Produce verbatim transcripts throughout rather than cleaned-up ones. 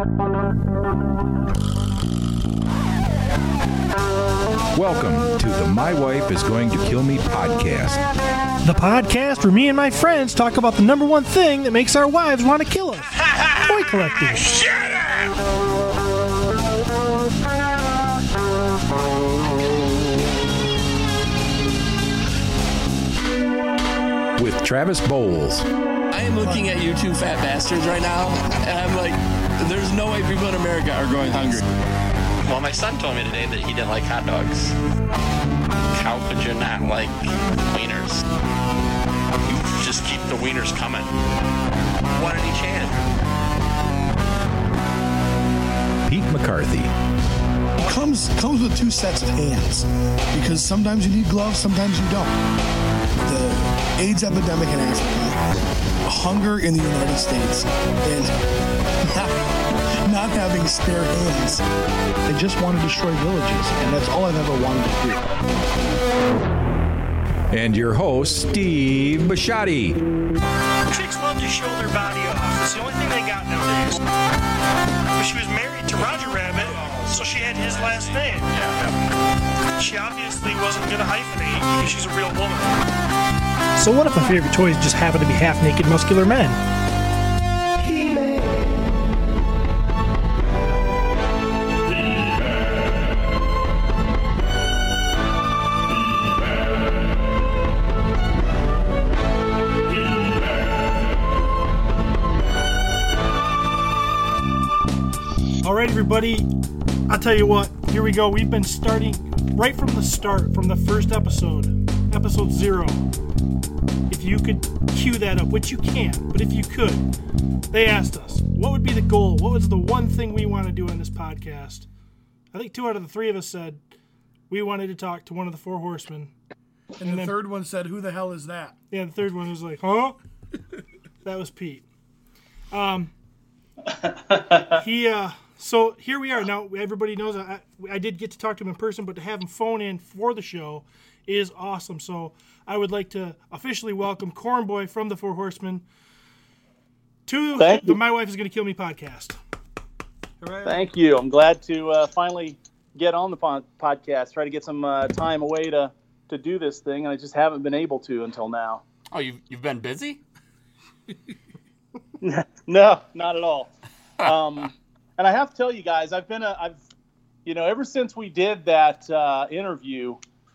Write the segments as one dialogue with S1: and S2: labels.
S1: Welcome to the My Wife is Going to Kill Me podcast.
S2: The podcast where me and my friends talk about the number one thing that makes our wives want to kill us. Toy collecting.
S3: Shut up!
S1: With Travis Bowles.
S4: I am looking at you two fat bastards right now, and I'm like, there's no way people in America are going hungry.
S5: Well, my son told me today that he didn't like hot dogs. How could you not like wieners? You just keep the wieners coming. One in each hand.
S1: Pete McCarthy.
S6: Comes comes with two sets of hands, because sometimes you need gloves, sometimes you don't. The AIDS epidemic in Africa, hunger in the United States, and not, not having spare hands. They just want to destroy villages, and that's all I've ever wanted to do.
S1: And your host, Steve Bisciotti.
S7: Chicks love to show their body off. It's the only thing they got nowadays. But she was married to Roger Rabbit, so she had his last name. Yeah. She obviously wasn't going to hyphenate because she's a real woman.
S2: So what if my favorite toys just happen to be half-naked muscular men? All right, everybody, I'll tell you what, here we go. We've been starting right from the start, from the first episode, episode zero. If you could cue that up, which you can't, but if you could, they asked us, what would be the goal? What was the one thing we want to do on this podcast? I think two out of the three of us said we wanted to talk to one of the four horsemen.
S6: And, and the then, third one said, who the hell is that?
S2: Yeah, the third one was like, huh? That was Pete. Um, he, uh, so here we are. Now, everybody knows I, I did get to talk to him in person, but to have him phone in for the show is awesome. So I would like to officially welcome Corn Boy from the Four Horsemen to
S8: Thank
S2: the
S8: you.
S2: My Wife is Going to Kill Me podcast.
S8: Hooray. Thank you. I'm glad to uh, finally get on the pod- podcast, try to get some uh, time away to, to do this thing, and I just haven't been able to until now.
S5: Oh, you've, you've been busy?
S8: No, not at all. Um, and I have to tell you guys, I've been a, I've, you know, ever since we did that uh, interview,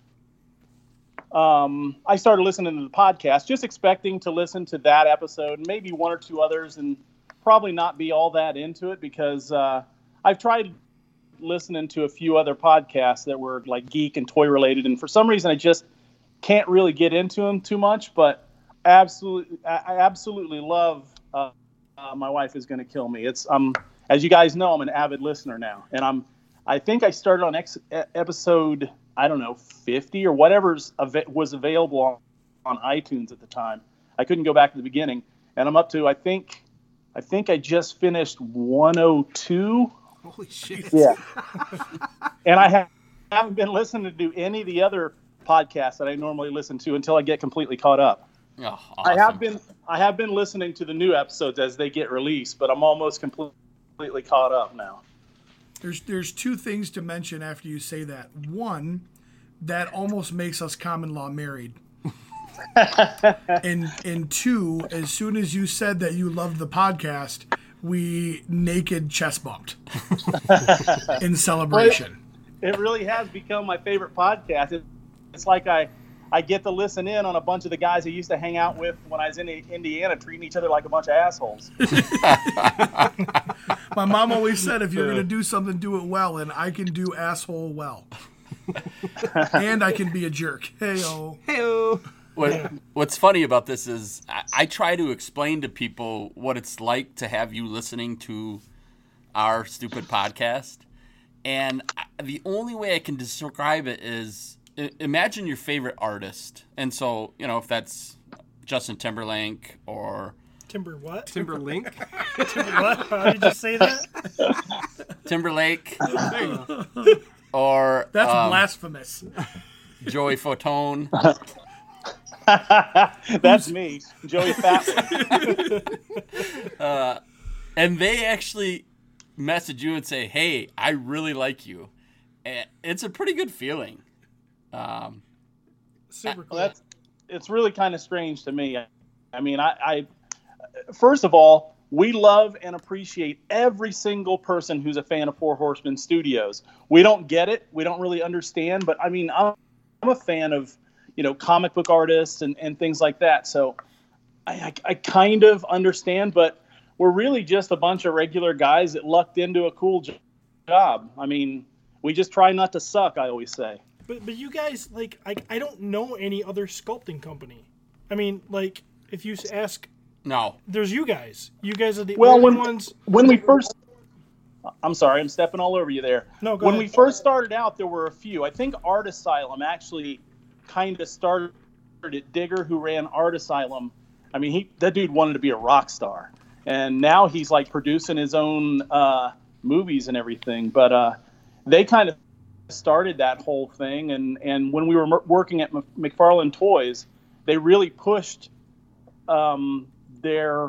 S8: um, I started listening to the podcast, just expecting to listen to that episode, and maybe one or two others, and probably not be all that into it because uh, I've tried listening to a few other podcasts that were like geek and toy related, and for some reason I just can't really get into them too much. But absolutely, I absolutely love. Uh, uh, My Wife is Going to Kill Me. It's um, as you guys know, I'm an avid listener now, and I'm. I think I started on ex- episode I don't know fifty or whatever's av- was available on, on iTunes at the time. I couldn't go back to the beginning, and I'm up to I think I think I just finished one oh two.
S2: Holy shit!
S8: Yeah, and I have, haven't been listening to any of the other podcasts that I normally listen to until I get completely caught up.
S5: Oh, awesome.
S8: I have been I have been listening to the new episodes as they get released, but I'm almost completely caught up now.
S6: There's there's two things to mention after you say that. One, that almost makes us common law married. and and two, as soon as you said that you loved the podcast, we naked chest bumped in celebration.
S8: Well, it, it really has become my favorite podcast. It, it's like I. I get to listen in on a bunch of the guys I used to hang out with when I was in Indiana, treating each other like a bunch of assholes.
S6: My mom always said, if you're going to do something, do it well, and I can do asshole well. And I can be a jerk. Hey-o.
S2: Hey-o.
S5: What, what's funny about this is I, I try to explain to people what it's like to have you listening to our stupid podcast, and I, the only way I can describe it is imagine your favorite artist. And so, you know, if that's Justin Timberlake or...
S2: Timber what?
S3: Timberlink?
S2: Timber what? How did you say that?
S5: Timberlake.
S2: There you go.
S5: Or...
S6: That's
S5: um,
S6: blasphemous.
S5: Joey Fatone.
S8: That's me, Joey Fatone.
S5: uh, and they actually message you and say, "Hey, I really like you," and it's a pretty good feeling. Um,
S2: Super cool.
S8: Well, that's it's really kind of strange to me. I mean, I, I first of all, we love and appreciate every single person who's a fan of Four Horsemen Studios. We don't get it, we don't really understand, but I mean, I'm, I'm a fan of, you know, comic book artists and, and things like that. So I, I, I kind of understand, but we're really just a bunch of regular guys that lucked into a cool job. I mean, we just try not to suck, I always say.
S2: But but you guys, like, I, I don't know any other sculpting company. I mean, like, if you ask,
S5: no,
S2: there's you guys. You guys are the
S8: well,
S2: only
S8: when,
S2: ones.
S8: When we first, I'm sorry, I'm stepping all over you there.
S2: No, go
S8: when
S2: ahead.
S8: we first started out, there were a few. I think Art Asylum actually kind of started it. Digger, who ran Art Asylum, I mean, he that dude wanted to be a rock star, and now he's like producing his own uh, movies and everything. But uh, they kind of started that whole thing, and and when we were m- working at M- McFarlane Toys, they really pushed um, their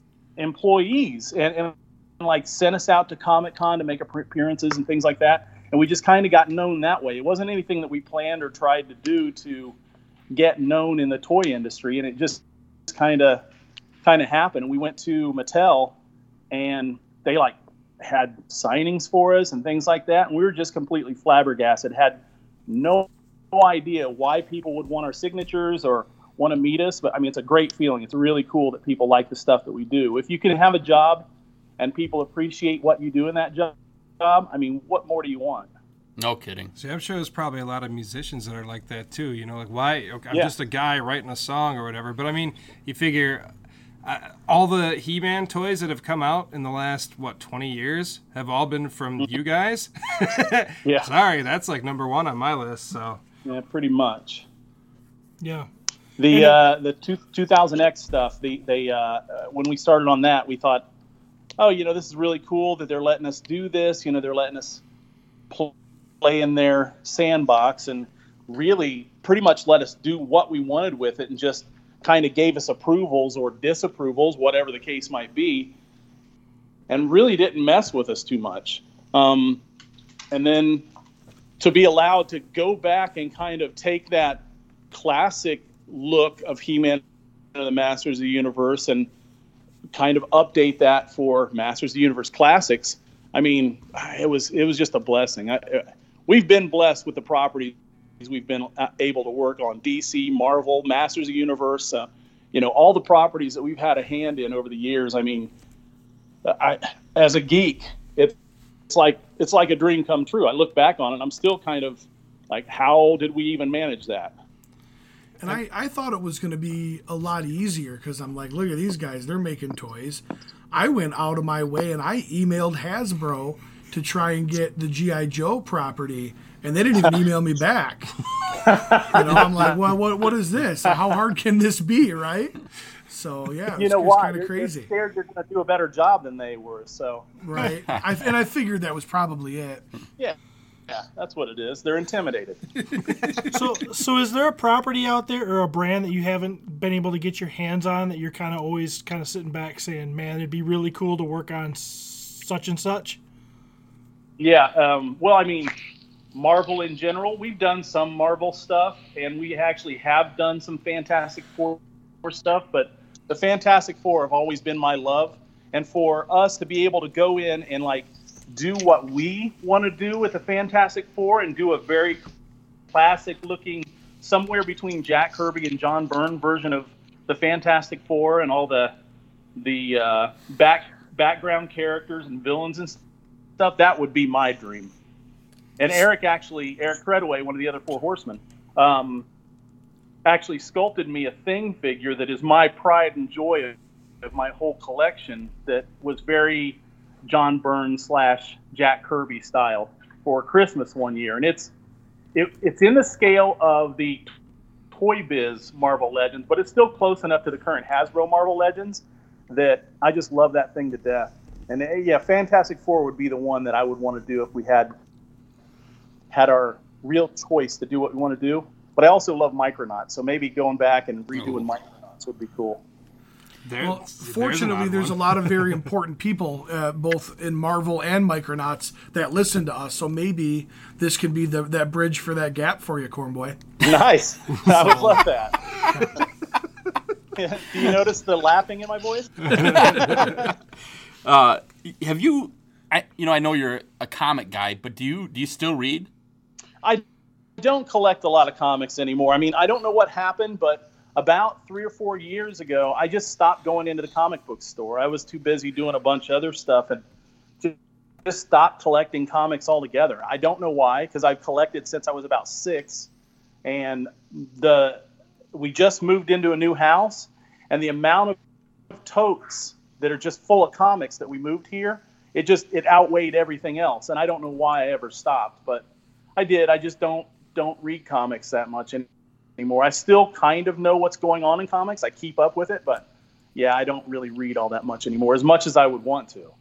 S8: employees and, and like sent us out to Comic-Con to make appearances and things like that, and we just kind of got known that way. It wasn't anything that we planned or tried to do to get known in the toy industry, and it just kind of kind of happened. We went to Mattel, and they like had signings for us and things like that, and we were just completely flabbergasted. Had no, no idea why people would want our signatures or want to meet us, but I mean, it's a great feeling. It's really cool that people like the stuff that we do. If you can have a job and people appreciate what you do in that job, I mean, what more do you want?
S5: No kidding.
S3: See, I'm sure there's probably a lot of musicians that are like that too. You know, like, why? Okay, I'm
S8: Yeah.
S3: just a guy writing a song or whatever. But I mean, you figure uh, all the He-Man toys that have come out in the last, what, twenty years have all been from you guys?
S8: Yeah.
S3: Sorry, that's like number one on my list. So.
S8: Yeah, pretty much.
S2: Yeah.
S8: The uh, the two, 2000X stuff, the, they, uh, uh, when we started on that, we thought, oh, you know, this is really cool that they're letting us do this. You know, they're letting us pl- play in their sandbox and really pretty much let us do what we wanted with it, and just kind of gave us approvals or disapprovals, whatever the case might be, and really didn't mess with us too much. Um, and then to be allowed to go back and kind of take that classic look of He-Man and the Masters of the Universe and kind of update that for Masters of the Universe Classics. I mean, it was it was just a blessing. I, we've been blessed with the properties we've been able to work on: D C, Marvel, Masters of the Universe. Uh, you know, all the properties that we've had a hand in over the years. I mean, I as a geek, it, it's like it's like a dream come true. I look back on it, and I'm still kind of like, how did we even manage that?
S6: And I, I thought it was going to be a lot easier, because I'm like, look at these guys, they're making toys. I went out of my way and I emailed Hasbro to try and get the G I. Joe property, and they didn't even email me back. You know, I'm like, well, what what is this? How hard can this be, right? So, yeah,
S8: You
S6: it's,
S8: know
S6: it's
S8: why?
S6: kind
S8: You're,
S6: of
S8: you're
S6: crazy.
S8: scared you're going to do a better job than they were. So
S6: Right. I, and I figured that was probably it.
S8: yeah, yeah, that's what it is. They're intimidated.
S2: So so is there a property out there or a brand that you haven't been able to get your hands on that you're kind of always kind of sitting back saying, man, it'd be really cool to work on such and such?
S8: Yeah. Um, well, I mean, Marvel in general, we've done some Marvel stuff, and we actually have done some Fantastic Four stuff, but the Fantastic Four have always been my love. And for us to be able to go in and like do what we want to do with the Fantastic Four and do a very classic looking, somewhere between Jack Kirby and John Byrne version of the Fantastic Four, and all the the uh, back background characters and villains and stuff, that would be my dream. And Eric actually, Eric Credaway, one of the other Four Horsemen, um, actually sculpted me a Thing figure that is my pride and joy of, of my whole collection, that was very John Byrne slash Jack Kirby style for Christmas one year. And it's it, it's in the scale of the Toy Biz Marvel Legends, but it's still close enough to the current Hasbro Marvel Legends that I just love that thing to death. And uh, yeah, Fantastic Four would be the one that I would want to do if we had had our real choice to do what we want to do. But I also love Micronauts, so maybe going back and redoing oh. Micronauts would be cool.
S3: There,
S9: Well,
S3: there's
S9: fortunately,
S3: an
S9: there's a
S3: odd
S9: lot of very important people, uh, both in Marvel and Micronauts, that listen to us. So maybe this can be the, that bridge for that gap for you, Cornboy.
S8: Nice. I would love that. Do you notice the laughing in my voice?
S5: uh, have you? I, you know, I know you're a comic guy, but do you do you still read?
S8: I don't collect a lot of comics anymore. I mean, I don't know what happened, but about three or four years ago, I just stopped going into the comic book store. I was too busy doing a bunch of other stuff and just stopped collecting comics altogether. I don't know why, because I've collected since I was about six, and the we just moved into a new house, and the amount of totes that are just full of comics that we moved here, it just it outweighed everything else. And I don't know why I ever stopped, but I did. I just don't don't read comics that much anymore. I still kind of know what's going on in comics. I keep up with it, but yeah, I don't really read all that much anymore, as much as I would want to.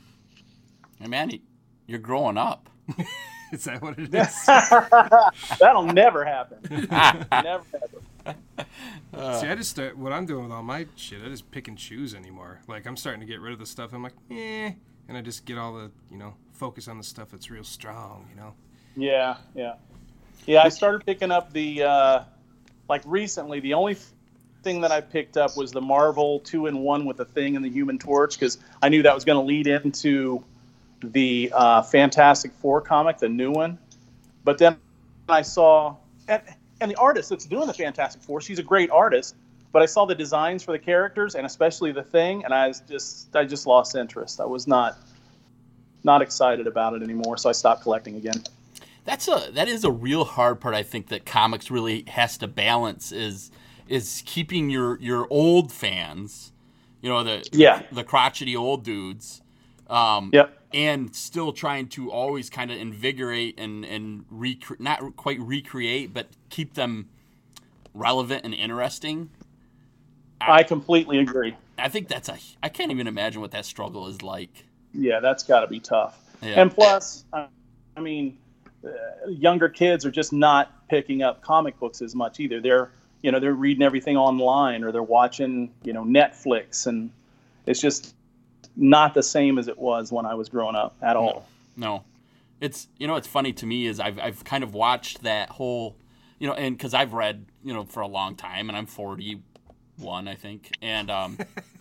S5: Hey, man, you're growing up.
S3: Is that what it is?
S8: That'll never happen. Never happen.
S3: Uh, See, I just start, what I'm doing with all my shit, I just pick and choose anymore. Like, I'm starting to get rid of the stuff. I'm like, eh. And I just get all the, you know, focus on the stuff that's real strong, you know?
S8: Yeah, yeah. Yeah, I started picking up the, uh, like recently, the only thing that I picked up was the Marvel two in one with the Thing and the Human Torch, because I knew that was going to lead into the uh, Fantastic Four comic, the new one. But then I saw, and, and the artist that's doing the Fantastic Four, she's a great artist, but I saw the designs for the characters and especially the Thing, and I was just, I just lost interest. I was not, not excited about it anymore, so I stopped collecting again.
S5: That's a that is a real hard part. I think that comics really has to balance is is keeping your your old fans, you know, the
S8: yeah.
S5: the, the crotchety old dudes, um,
S8: yep.
S5: and still trying to always kind of invigorate and and rec- not quite recreate, but keep them relevant and interesting.
S8: I, I completely agree.
S5: I think that's a I can't even imagine what that struggle is like.
S8: Yeah, that's got to be tough.
S5: Yeah.
S8: And plus, I, I mean. Uh, younger kids are just not picking up comic books as much either. They're, you know, they're reading everything online or they're watching, you know, Netflix, and it's just not the same as it was when I was growing up at all.
S5: No, no. It's, you know, what's funny to me is I've I've kind of watched that whole, you know, and because I've read, you know, for a long time, and I'm forty-one, I think, and um,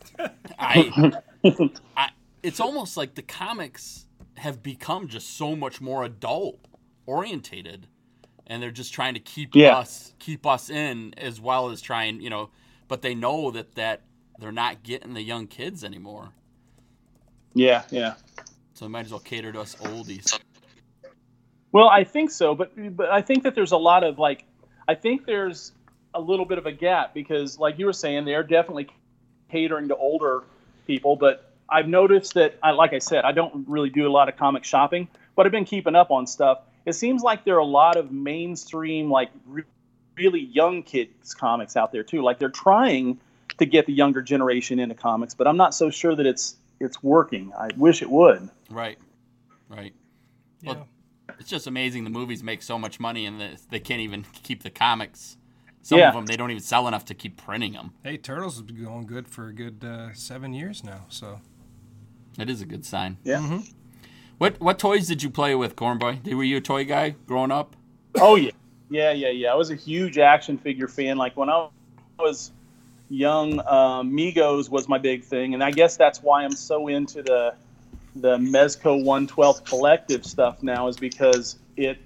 S5: I, I, it's almost like the comics have become just so much more adult orientated, and they're just trying to keep
S8: yeah.
S5: us keep us in as well as trying, you know, but they know that that they're not getting the young kids anymore.
S8: Yeah, yeah.
S5: So they might as well cater to us oldies.
S8: Well, I think so, but but I think that there's a lot of like, I think there's a little bit of a gap because, like you were saying, they're definitely catering to older people, but I've noticed that, I, like I said, I don't really do a lot of comic shopping, but I've been keeping up on stuff. It seems like there are a lot of mainstream, like re- really young kids comics out there too. Like they're trying to get the younger generation into comics, but I'm not so sure that it's it's working. I wish it would.
S5: Right, right.
S3: Yeah.
S5: Well, it's just amazing the movies make so much money and the, they can't even keep the comics. Some
S8: yeah.
S5: of them, they don't even sell enough to keep printing them.
S3: Hey, Turtles has been going good for a good uh, seven years now, so.
S5: That is a good sign.
S8: Yeah.
S3: Mm-hmm.
S5: What what toys did you play with, Cornboy? Were you a toy guy growing up?
S8: Oh, yeah. Yeah, yeah, yeah. I was a huge action figure fan. Like, when I was young, uh, Migos was my big thing. And I guess that's why I'm so into the the Mezco one twelfth collective stuff now, is because it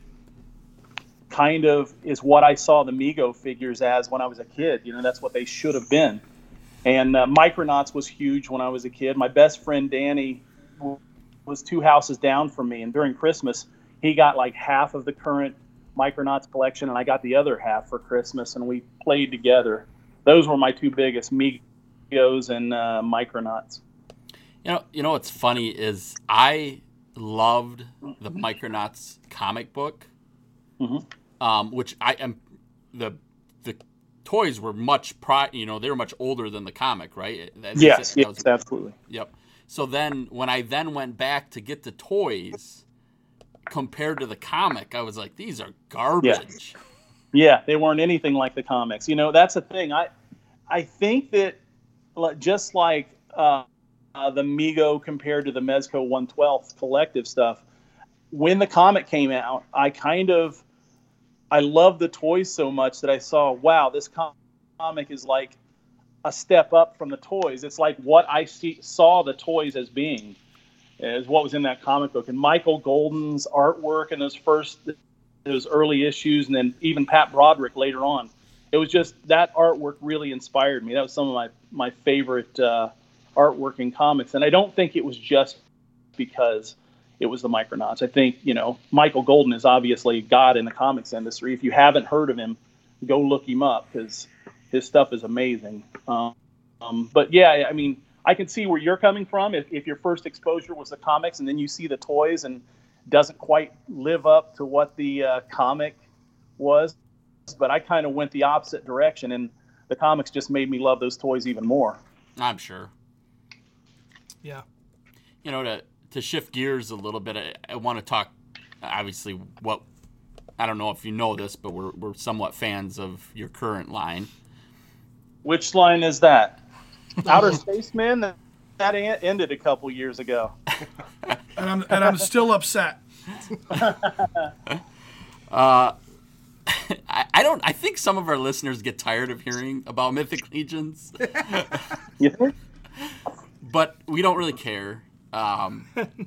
S8: kind of is what I saw the Mego figures as when I was a kid. You know, that's what they should have been. And uh, Micronauts was huge when I was a kid. My best friend, Danny, was two houses down from me, and during Christmas he got like half of the current Micronauts collection and I got the other half for Christmas, and we played together. Those were my two biggest, Migos and uh, Micronauts.
S5: You know, you know what's funny is I loved the Micronauts comic book,
S8: mm-hmm.
S5: um, which I am the the toys were much pri you know they were much older than the comic, right? That,
S8: yes,
S5: that
S8: yes,
S5: was,
S8: absolutely.
S5: Yep. So then, when I then went back to get the toys, compared to the comic, I was like, "These are garbage."
S8: Yeah, yeah, they weren't anything like the comics. You know, that's the thing. I, I think that, just like uh, uh, the Mego compared to the Mezco one twelfth collective stuff. When the comic came out, I kind of, I loved the toys so much that I saw, wow, this com- comic is like a step up from the toys. It's like what I see, saw the toys as being, is what was in that comic book. And Michael Golden's artwork in those first, those early issues, and then even Pat Broderick later on. It was just, that artwork really inspired me. That was some of my, my favorite uh, artwork in comics. And I don't think it was just because it was the Micronauts. I think, you know, Michael Golden is obviously God in the comics industry. If you haven't heard of him, go look him up because his stuff is amazing. Um, um, but yeah, I mean, I can see where you're coming from. If, if your first exposure was the comics and then you see the toys and doesn't quite live up to what the uh, comic was. But I kind of went the opposite direction, and the comics just made me love those toys even more.
S5: I'm sure.
S2: Yeah.
S5: You know, to to shift gears a little bit, I, I want to talk, obviously, what, I don't know if you know this, but we're we're somewhat fans of your current line.
S8: Which line is that? Outer Spaceman? That, that ended a couple years ago.
S9: and I'm and I'm still upset.
S5: uh, I, I don't. I think some of our listeners get tired of hearing about Mythic Legions.
S8: You think?
S5: But we don't really care. Um,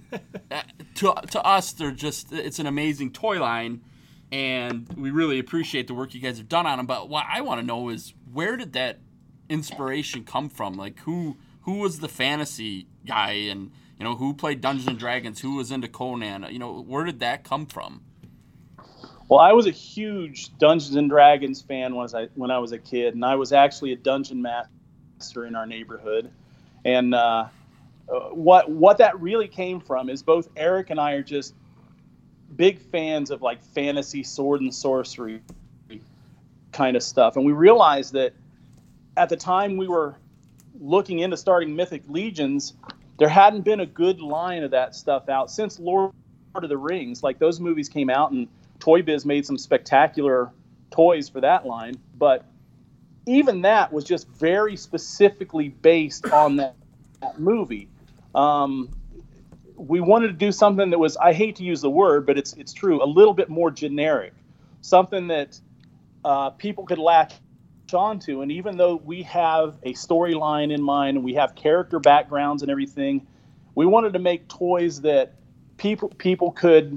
S5: to to us, they're just it's an amazing toy line, and we really appreciate the work you guys have done on them. But what I want to know is, where did that inspiration come from? Like, who who was the fantasy guy, and you know, who played Dungeons and Dragons, who was into Conan? You know, where did that come from?
S8: Well, I was a huge Dungeons and Dragons fan when I when I was a kid, and I was actually a dungeon master in our neighborhood. And uh, what what that really came from is both Eric and I are just big fans of like fantasy sword and sorcery kind of stuff, and we realized that at the time we were looking into starting Mythic Legions, there hadn't been a good line of that stuff out since Lord of the Rings. Like, those movies came out, and Toy Biz made some spectacular toys for that line, but even that was just very specifically based on that, that movie. Um, we wanted to do something that was, I hate to use the word, but it's it's true, a little bit more generic, something that uh, people could latch onto. And even though we have a storyline in mind and we have character backgrounds and everything, we wanted to make toys that people people could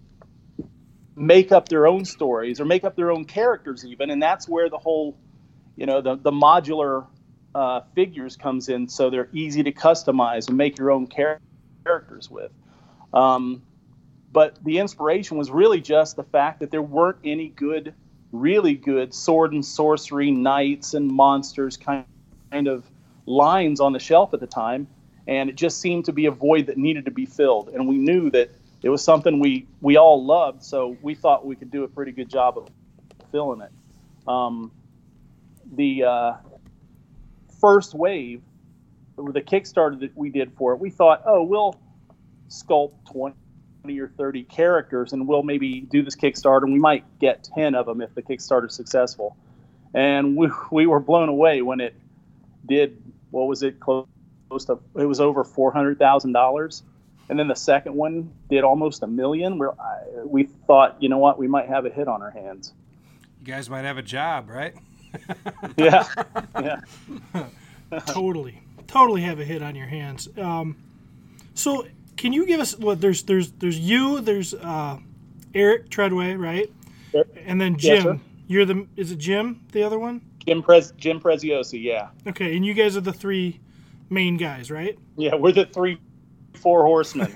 S8: make up their own stories or make up their own characters even, and that's where the whole, you know, the, the modular uh, figures comes in, so they're easy to customize and make your own char- characters with. Um, but the inspiration was really just the fact that there weren't any good, really good sword and sorcery, knights and monsters kind kind of lines on the shelf at the time, and it just seemed to be a void that needed to be filled. And we knew that it was something we, we all loved, so we thought we could do a pretty good job of filling it. Um, the uh, first wave, the Kickstarter that we did for it, we thought, oh, we'll sculpt twenty or thirty characters, and we'll maybe do this Kickstarter, and we might get ten of them if the Kickstarter's successful. And we we were blown away when it did, what was it, close to, it was over four hundred thousand dollars. And then the second one did almost a million. We're, I, we thought, you know what, we might have a hit on our hands.
S3: You guys might have a job, right?
S8: Yeah, yeah.
S2: Totally, totally have a hit on your hands. Um, so, can you give us what? There's, there's, there's you. There's uh, Eric Treadway, right?
S8: Yep.
S2: And then
S8: Yes,
S2: Jim.
S8: sir.
S2: You're the. Is it Jim? The other one?
S8: Jim Prez, Jim Preziosi, yeah,
S2: Okay, and you guys are the three main guys, right?
S8: yeah. We're the three, four horsemen.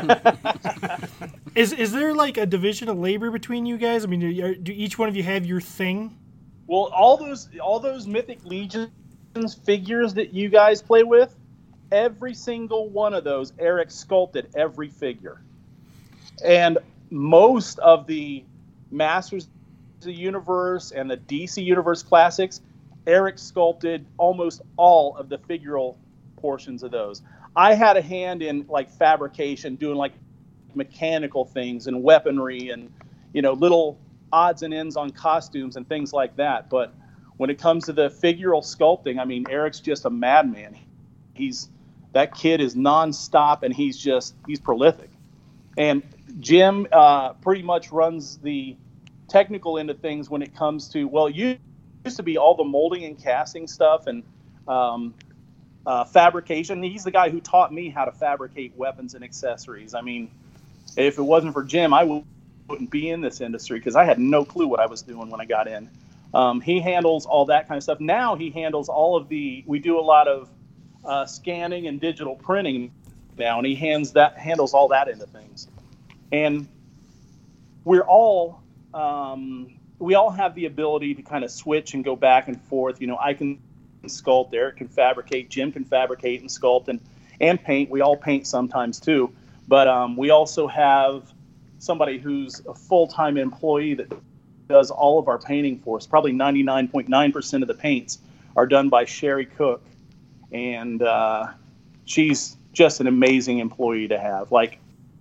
S2: Is is there like a division of labor between you guys? I mean, do, do each one of you have your thing?
S8: Well, all those all those Mythic Legions figures that you guys play with, every single one of those, Eric sculpted every figure. And most of the Masters of the Universe and the D C Universe Classics, Eric sculpted almost all of the figural portions of those. I had a hand in like fabrication, doing like mechanical things and weaponry and, you know, little odds and ends on costumes and things like that. But when it comes to the figural sculpting, I mean, Eric's just a madman. He's that kid is nonstop, and he's just he's prolific. And Jim uh, pretty much runs the technical end of things when it comes to, well, you used to be all the molding and casting stuff and um, uh, fabrication. He's the guy who taught me how to fabricate weapons and accessories. I mean, if it wasn't for Jim, I wouldn't be in this industry because I had no clue what I was doing when I got in. Um, he handles all that kind of stuff. Now he handles all of the, we do a lot of uh, scanning and digital printing now, and he hands that, handles all that into things. And we're all, um, we all have the ability to kind of switch and go back and forth. You know, I can sculpt, Eric can fabricate, Jim can fabricate and sculpt and, and paint. We all paint sometimes too. But um, we also have somebody who's a full-time employee that does all of our painting for us. Probably ninety-nine point nine percent of the paints are done by Sherry Cook. And uh, she's just an amazing employee to have. Like,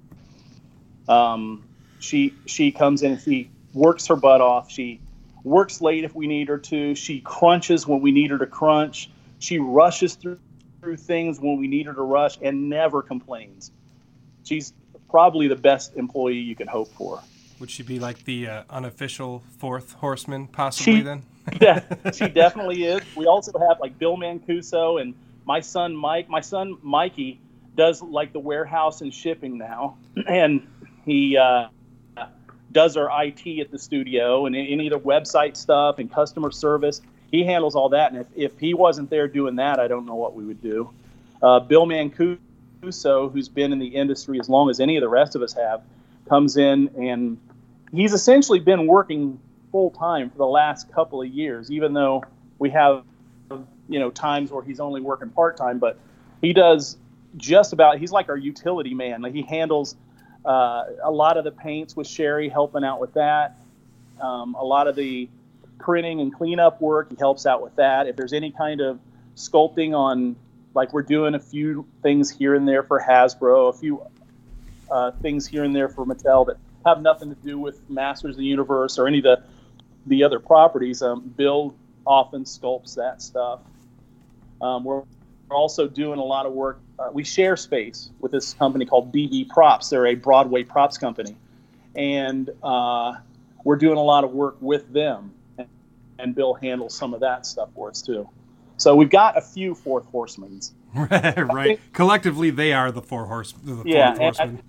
S8: um, she she comes in and she works her butt off. She works late if we need her to. She crunches when we need her to crunch. She rushes through, through things when we need her to rush and never complains. She's probably the best employee you can hope for.
S3: Would she be like the uh, unofficial fourth horseman, possibly,
S8: she,
S3: then?
S8: Yeah, she definitely is. We also have, like, Bill Mancuso and my son, Mike. My son, Mikey, does, like, the warehouse and shipping now. And he uh, does our I T at the studio and any of the website stuff and customer service. He handles all that. And if, if he wasn't there doing that, I don't know what we would do. Uh, Bill Mancuso, who's been in the industry as long as any of the rest of us have, comes in, and he's essentially been working full time for the last couple of years, even though we have, you know, times where he's only working part time, but he does just about, he's like our utility man. Like, he handles uh, a lot of the paints with Sherry, helping out with that. Um, a lot of the printing and cleanup work, he helps out with that. If there's any kind of sculpting on, like, we're doing a few things here and there for Hasbro, a few uh, things here and there for Mattel that have nothing to do with Masters of the Universe or any of the the other properties. Um, Bill often sculpts that stuff. Um, we're also doing a lot of work. Uh, we share space with this company called B B Props. They're a Broadway props company, and uh, we're doing a lot of work with them. And, and Bill handles some of that stuff for us too. So we've got a few fourth horsemen.
S3: Right. Think, Collectively, they are the four horse. The
S8: yeah,
S3: fourth horsemen.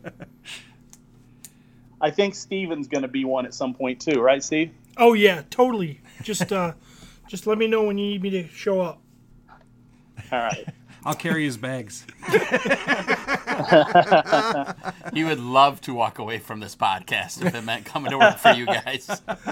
S8: I, I think Steven's going to be one at some point too, right, Steve?
S2: Oh yeah, totally. Just uh, just let me know when you need me to show up.
S8: All right.
S3: I'll carry his bags.
S5: He would love to walk away from this podcast if it meant coming to work for you guys.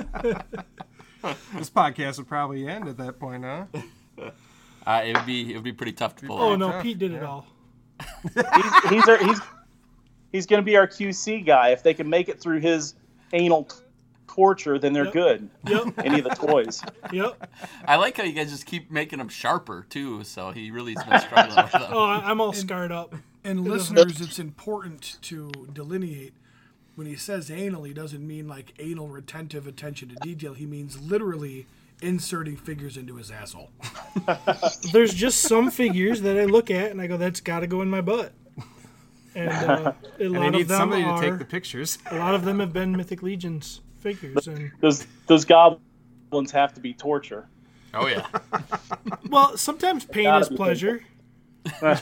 S3: This podcast would probably end at that point, huh?
S5: Uh, it would be it would be pretty tough to pull
S2: Oh
S5: off.
S2: no, Pete did it all.
S8: he's he's our, he's, he's going to be our Q C guy. If they can make it through his anal torture, then they're
S2: yep.
S8: good.
S2: Yep.
S8: Any of the toys.
S2: Yep.
S5: I like how you guys just keep making them sharper too. So he really's been struggling with them.
S2: Oh, I'm all scarred up.
S9: And it listeners, it's important to delineate. When he says anal, he doesn't mean like anal retentive attention to detail. He means literally inserting figures into his asshole.
S2: There's just some figures that I look at and I go, that's got to go in my butt. And uh, a
S3: and
S2: lot
S3: they need
S2: of them
S3: somebody
S2: are,
S3: to take the pictures.
S2: A lot of them have been Mythic Legions figures. And
S8: those those goblins have to be torture.
S5: Oh yeah.
S2: Well, sometimes pain is pleasure.
S5: uh.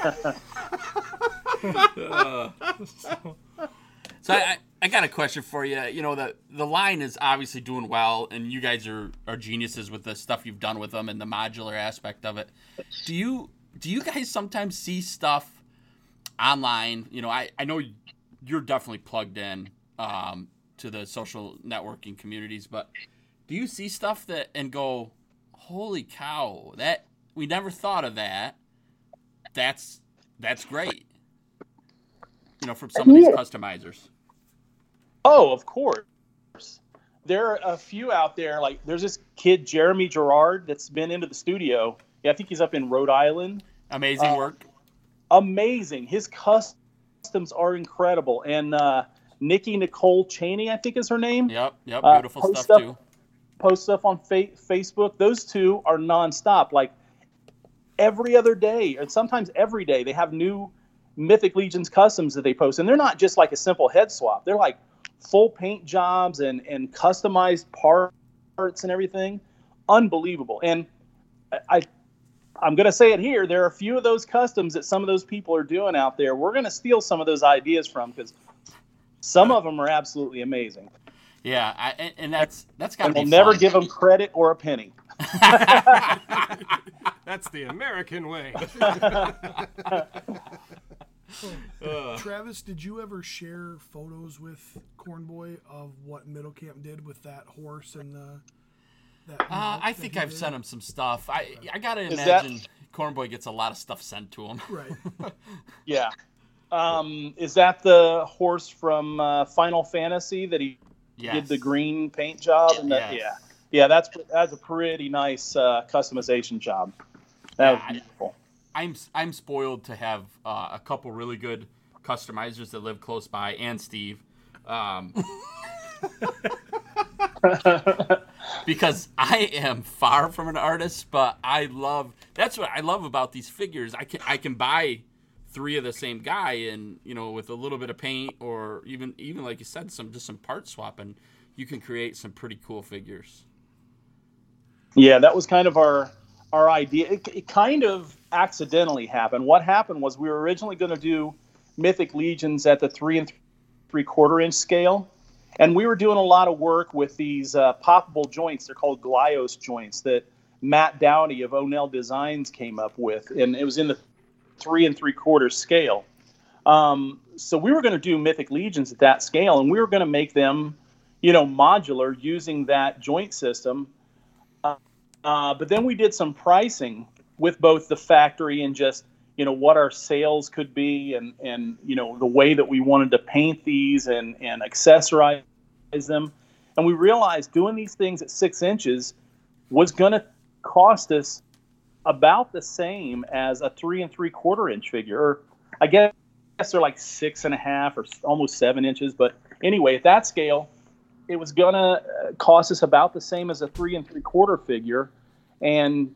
S5: so. So I, I got a question for you. You know, the the line is obviously doing well, and you guys are, are geniuses with the stuff you've done with them and the modular aspect of it. Do you do you guys sometimes see stuff online? You know, I, I know you're definitely plugged in um, to the social networking communities, but do you see stuff that and go, holy cow, that we never thought of that. That's that's great. You know, from some of these customizers.
S8: Oh, of course. There are a few out there. Like, there's this kid, Jeremy Gerard, that's been into the studio. Yeah, I think he's up in Rhode Island.
S5: Amazing uh, work.
S8: Amazing. His customs are incredible. And uh, Nikki Nicole Cheney, I think is her name.
S5: Yep, yep. Beautiful uh, stuff, stuff, too.
S8: post stuff on fa- Facebook. Those two are nonstop. Like every other day, and sometimes every day, they have new Mythic Legions customs that they post, and they're not just like a simple head swap. They're like full paint jobs and and customized parts and everything. Unbelievable. And I. I'm going to say it here. There are a few of those customs that some of those people are doing out there. We're going to steal some of those ideas from, because some of them are absolutely amazing.
S5: Yeah, I, and, and that's that's got to
S8: and
S5: be
S8: we'll never
S5: fun.
S8: give them credit or a penny.
S3: That's the American way.
S9: uh. Travis, did you ever share photos with Cornboy of what Middle Camp did with that horse and the?
S5: That uh, I think I've did? sent him some stuff. I I gotta
S8: Is
S5: imagine
S8: that...
S5: Cornboy gets a lot of stuff sent to him.
S9: Right.
S8: Yeah. Um, is that the horse from uh, Final Fantasy that he yes. did the green paint job? And
S5: yes.
S8: that, yeah. Yeah, that's that's a pretty nice uh, customization job. That was beautiful.
S5: I, I'm I'm spoiled to have uh, a couple really good customizers that live close by, and Steve. Um, because I am far from an artist, but I love that's what I love about these figures. I can I can buy three of the same guy, and you know, with a little bit of paint or even even like you said, some just some part swapping, you can create some pretty cool figures.
S8: Yeah, that was kind of our our idea. It, it kind of accidentally happened. What happened was we were originally going to do Mythic Legions at the three and three quarter inch scale. And we were doing a lot of work with these uh, poppable joints. They're called Glyos joints that Matt Downey of Onell Designs came up with. And it was in the three and three quarter scale. Um, so we were going to do Mythic Legions at that scale, and we were going to make them, you know, modular using that joint system. Uh, uh, but then we did some pricing with both the factory and just, you know, what our sales could be, and, and, you know, the way that we wanted to paint these and, and accessorize them. And we realized doing these things at six inches was going to cost us about the same as a three and three quarter inch figure. Or I guess they're like six and a half or almost seven inches. But anyway, at that scale, it was going to cost us about the same as a three and three quarter figure. And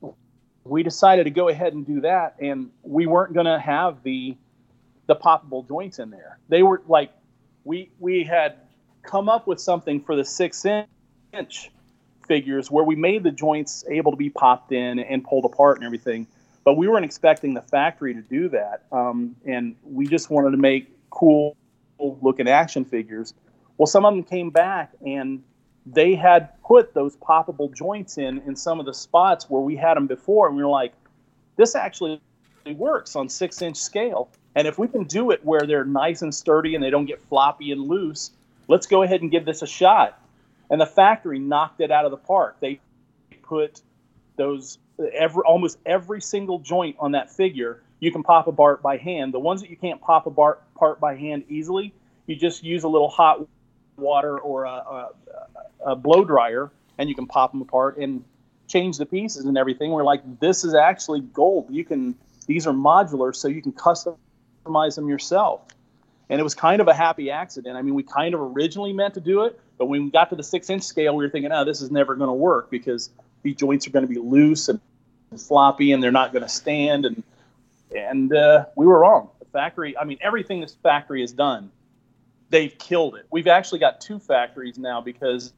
S8: we decided to go ahead and do that, and we weren't going to have the the poppable joints in there. They were like, we we had come up with something for the six inch figures where we made the joints able to be popped in and pulled apart and everything, but we weren't expecting the factory to do that. Um, and we just wanted to make cool looking action figures. Well, some of them came back and they had put those poppable joints in in some of the spots where we had them before, and we were like, this actually works on six inch scale, and if we can do it where they're nice and sturdy and they don't get floppy and loose, let's go ahead and give this a shot. And the factory knocked it out of the park. They put those every almost every single joint on that figure you can pop apart by hand. The ones that you can't pop apart part by hand easily, you just use a little hot water or a, a, a blow dryer, and you can pop them apart and change the pieces and everything. We're like, this is actually gold. You can, these are modular, so you can customize them yourself. And it was kind of a happy accident. I mean, we kind of originally meant to do it, but when we got to the six inch scale, we were thinking, oh, this is never going to work because these joints are going to be loose and floppy and they're not going to stand. And, and uh, we were wrong. The factory, I mean, everything this factory has done, they've killed it. We've actually got two factories now because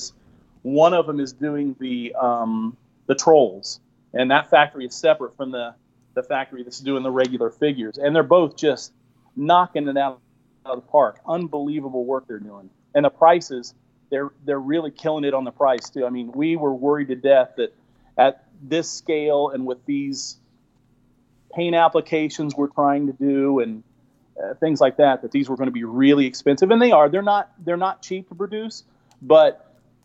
S8: one of them is doing the um, the trolls, and that factory is separate from the, the factory that's doing the regular figures. And they're both just knocking it out of the park. Unbelievable work they're doing. And the prices, they're they're really killing it on the price too. I mean, we were worried to death that at this scale and with these paint applications we're trying to do and uh, things like that, that these were going to be really expensive. And they are. They're not they're not cheap to produce, but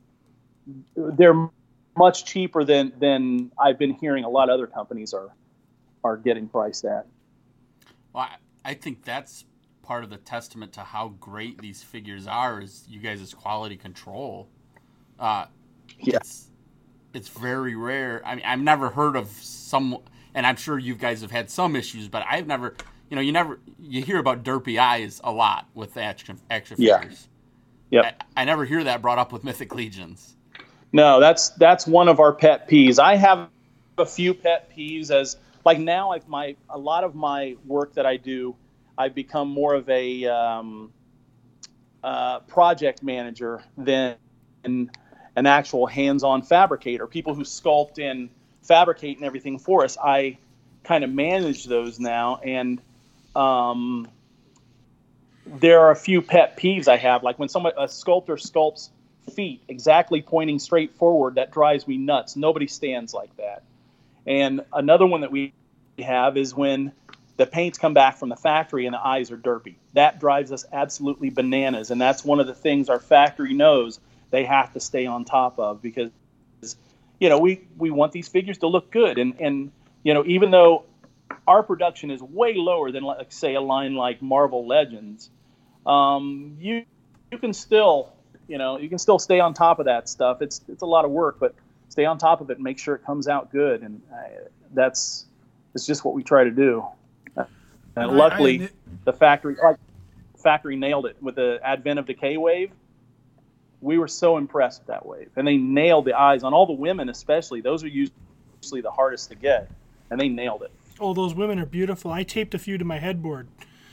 S8: they're much cheaper than than I've been hearing a lot of other companies are are getting priced at.
S5: Well, I, I think that's part of the testament to how great these figures are is you guys' quality control. Uh,
S8: yeah.
S5: It's, it's very rare. I mean, I've never heard of some, and I'm sure you guys have had some issues, but I've never, you know, you never, you hear about derpy eyes a lot with action, action
S8: yeah.
S5: figures.
S8: Yeah.
S5: I, I never hear that brought up with Mythic Legions.
S8: No, that's that's one of our pet peeves. I have a few pet peeves as like now like my a lot of my work that I do, I've become more of a um, uh, project manager than an actual hands-on fabricator. People who sculpt and fabricate and everything for us, I kind of manage those now, and um, there are a few pet peeves I have. Like when someone a sculptor sculpts feet exactly pointing straight forward, that drives me nuts. Nobody stands like that. And another one that we have is when the paints come back from the factory and the eyes are derpy. That drives us absolutely bananas, and that's one of the things our factory knows they have to stay on top of, because you know we we want these figures to look good, and and you know even though our production is way lower than, like, say, a line like Marvel Legends, um, you you can still you know you can still stay on top of that stuff. It's it's a lot of work, but stay on top of it and make sure it comes out good, and I, that's it's just what we try to do. And luckily, I, I, the factory like, factory nailed it with the advent of Decay Wave. We were so impressed with that wave, and they nailed the eyes on all the women, especially. Those are usually the hardest to get, and they nailed it.
S2: Oh, those women are beautiful. I taped a few to my headboard.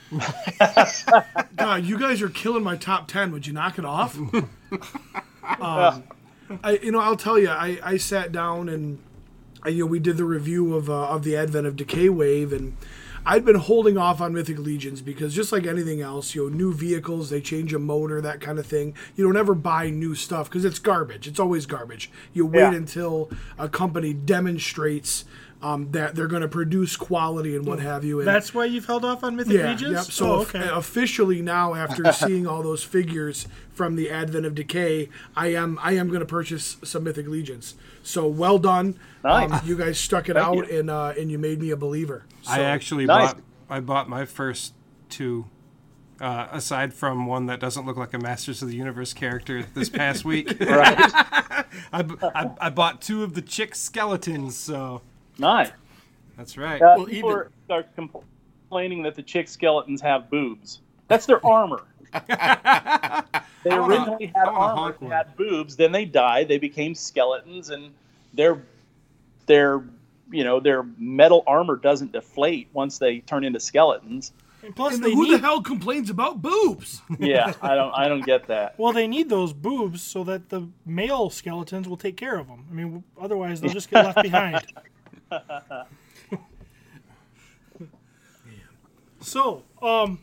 S9: God, you guys are killing my top ten. Would you knock it off? um, I, you know, I'll tell you. I, I sat down and I, you know we did the review of uh, of the advent of Decay Wave, and I'd been holding off on Mythic Legions because just like anything else, you know, new vehicles, they change a motor, that kind of thing. You don't ever buy new stuff because it's garbage. It's always garbage. You wait yeah. until a company demonstrates um, that they're going to produce quality and what have you. And
S2: that's why you've held off on Mythic
S9: yeah,
S2: Legions?
S9: Yep. So
S2: oh, okay.
S9: f- officially now, after seeing all those figures from the advent of Decay, I am I am going to purchase some Mythic Legions. So well done.
S8: Nice.
S9: Um, you guys stuck it
S8: Thank
S9: out,
S8: you.
S9: and uh, and you made me a believer. So,
S3: I actually
S8: nice.
S3: bought I bought my first two, uh, aside from one that doesn't look like a Masters of the Universe character this past week.
S8: Right.
S3: I, I, I bought two of the chick skeletons, so
S8: Nice.
S3: That's right.
S8: Uh,
S3: well,
S8: people
S3: even...
S8: are, are complaining that the chick skeletons have boobs. That's their armor. They originally had armor, had boobs, then they died. They became skeletons, and their their you know their metal armor doesn't deflate once they turn into skeletons.
S2: And plus,
S9: and
S2: they
S9: who
S2: need...
S9: the hell complains about boobs?
S8: Yeah, I don't I don't get that.
S2: Well, they need those boobs so that the male skeletons will take care of them. I mean, otherwise they'll just get left behind. So, um,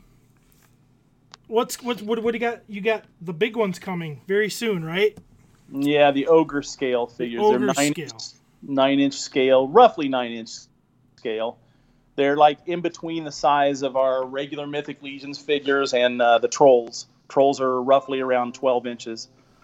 S2: what's what what what do you got? You got the big ones coming very soon, right?
S8: Yeah, the ogre scale figures.
S2: The ogre
S8: They're nine
S2: scale.
S8: Inch, nine inch scale, roughly nine inch scale. They're like in between the size of our regular Mythic Legions figures and uh, the trolls. Trolls are roughly around twelve inches.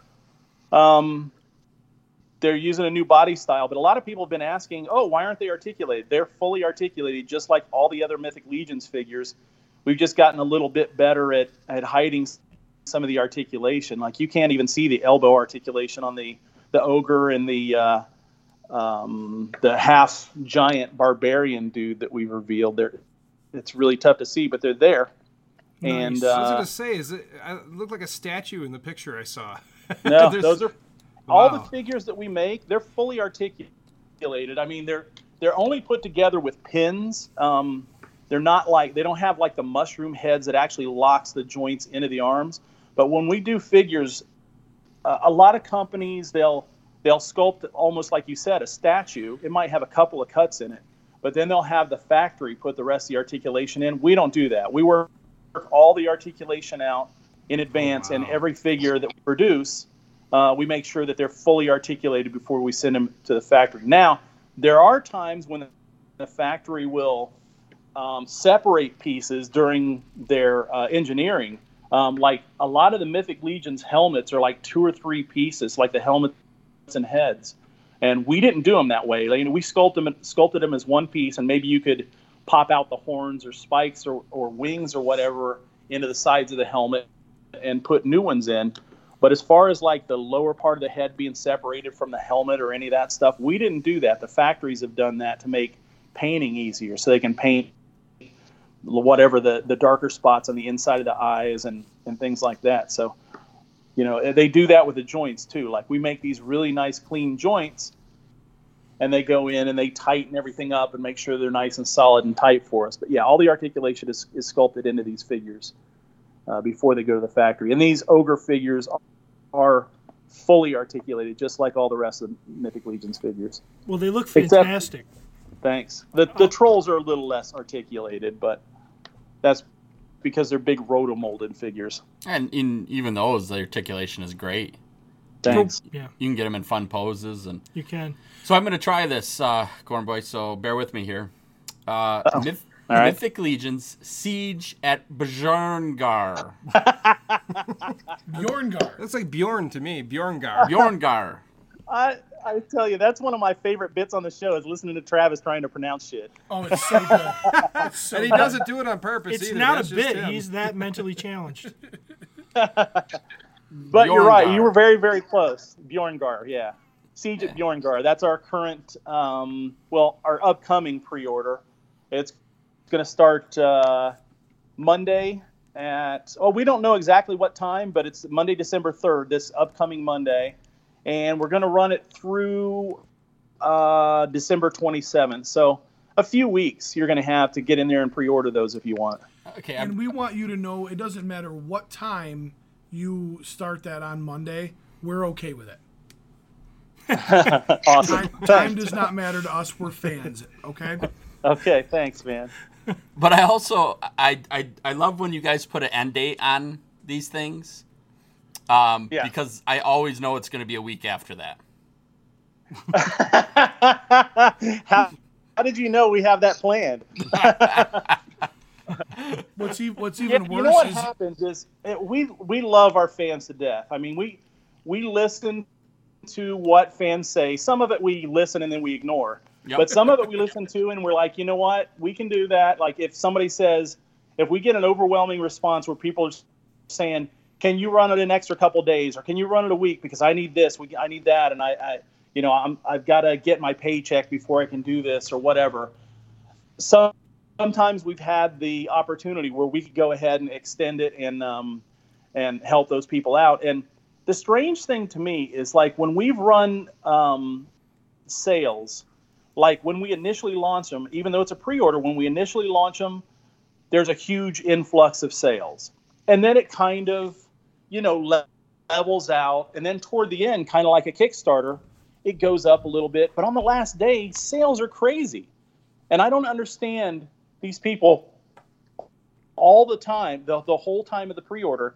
S8: Um, they're using a new body style, but a lot of people have been asking, oh, why aren't they articulated? They're fully articulated, just like all the other Mythic Legions figures. We've just gotten a little bit better at, at hiding some of the articulation. Like, you can't even see the elbow articulation on the, the ogre and the uh, um, the half giant barbarian dude that we revealed. They're, it's really tough to see, but they're there.
S3: Nice.
S8: And
S3: uh, I was
S8: uh,
S3: gonna say, is it? I it looked like a statue in the picture I saw.
S8: no, those are all
S3: Wow.
S8: the figures that we make. They're fully articulated. I mean, they're they're only put together with pins. Um, they're not like they don't have like the mushroom heads that actually locks the joints into the arms. But when we do figures, uh, a lot of companies they'll they'll sculpt almost like you said a statue. It might have a couple of cuts in it, but then they'll have the factory put the rest of the articulation in. We don't do that. We work all the articulation out in advance,
S3: Oh, wow.
S8: and every figure that we produce, uh, we make sure that they're fully articulated before we send them to the factory. Now, there are times when the factory will um, separate pieces during their uh, engineering. Um, like a lot of the Mythic Legions helmets are like two or three pieces, like the helmets and heads. And we didn't do them that way. Like, you know, we sculpted them, sculpted them as one piece, and maybe you could pop out the horns or spikes or, or wings or whatever into the sides of the helmet and put new ones in. But as far as like the lower part of the head being separated from the helmet or any of that stuff, we didn't do that. The factories have done that to make painting easier, so they can paint whatever the, the darker spots on the inside of the eyes and, and things like that. So You know, they do that with the joints too. Like we make these really nice clean joints, and they go in and they tighten everything up and make sure they're nice and solid and tight for us. But yeah, all the articulation is, is sculpted into these figures uh, before they go to the factory. And these ogre figures are, are fully articulated, just like all the rest of the Mythic Legions figures.
S2: Well, they look fantastic.
S8: Except, thanks. The the trolls are a little less articulated, but that's because they're big rotomolded figures.
S5: And in even those, the articulation is great.
S8: Thanks.
S2: Yeah.
S5: You can get them in fun poses, and
S2: you can.
S5: So I'm going to try this, uh, Corn Boy. So bear with me here. Uh, Myth-
S8: All right.
S5: Mythic Legions Siege at Bjorngar.
S9: Bjorngar.
S3: That's like Bjorn to me. Bjorngar.
S5: Bjorngar.
S8: I I tell you, that's one of my favorite bits on the show is listening to Travis trying to pronounce shit.
S9: Oh, it's so good. It's so
S3: And he
S9: good.
S3: doesn't do it on purpose
S2: It's
S3: either.
S2: not
S3: That's
S2: a
S3: just
S2: bit.
S3: him.
S2: He's that mentally challenged.
S8: But you're right.
S5: Bjorngar.
S8: You were very, very close. Bjorngar, yeah. Siege at Bjorngar. That's our current, um, well, our upcoming pre-order. It's going to start uh, Monday at, oh, we don't know exactly what time, but it's Monday, December third, this upcoming Monday. And we're going to run it through uh, December twenty-seventh. So a few weeks you're going to have to get in there and pre-order those if you want.
S5: Okay.
S9: And
S5: I'm,
S9: we want you to know it doesn't matter what time you start that on Monday. We're okay with it.
S8: Awesome.
S9: Time, time does not matter to us. We're fans. Okay.
S8: Okay, thanks, man.
S5: but I also I, I I love when you guys put an end date on these things. Um,
S8: Yeah.
S5: Because I always know it's going to be a week after that.
S8: how, how did you know we have that planned?
S9: What's even what's
S8: You,
S9: even
S8: you
S9: worse
S8: know what
S9: is
S8: happens is it, we we love our fans to death. I mean, we we listen to what fans say. Some of it we listen and then we ignore.
S5: Yep.
S8: But some of it we listen to and we're like, you know what? We can do that. Like if somebody says, if we get an overwhelming response where people are saying, can you run it an extra couple days or can you run it a week because I need this, we, I need that, and I, I you know, I'm, I've got to get my paycheck before I can do this or whatever. So sometimes we've had the opportunity where we could go ahead and extend it and um, and help those people out. And the strange thing to me is like when we've run um, sales, like when we initially launch them, even though it's a pre-order, when we initially launch them, there's a huge influx of sales. And then it kind of, you know, le- levels out. And then toward the end, kind of like a Kickstarter, it goes up a little bit. But on the last day, sales are crazy. And I don't understand these people all the time, the, the whole time of the pre-order,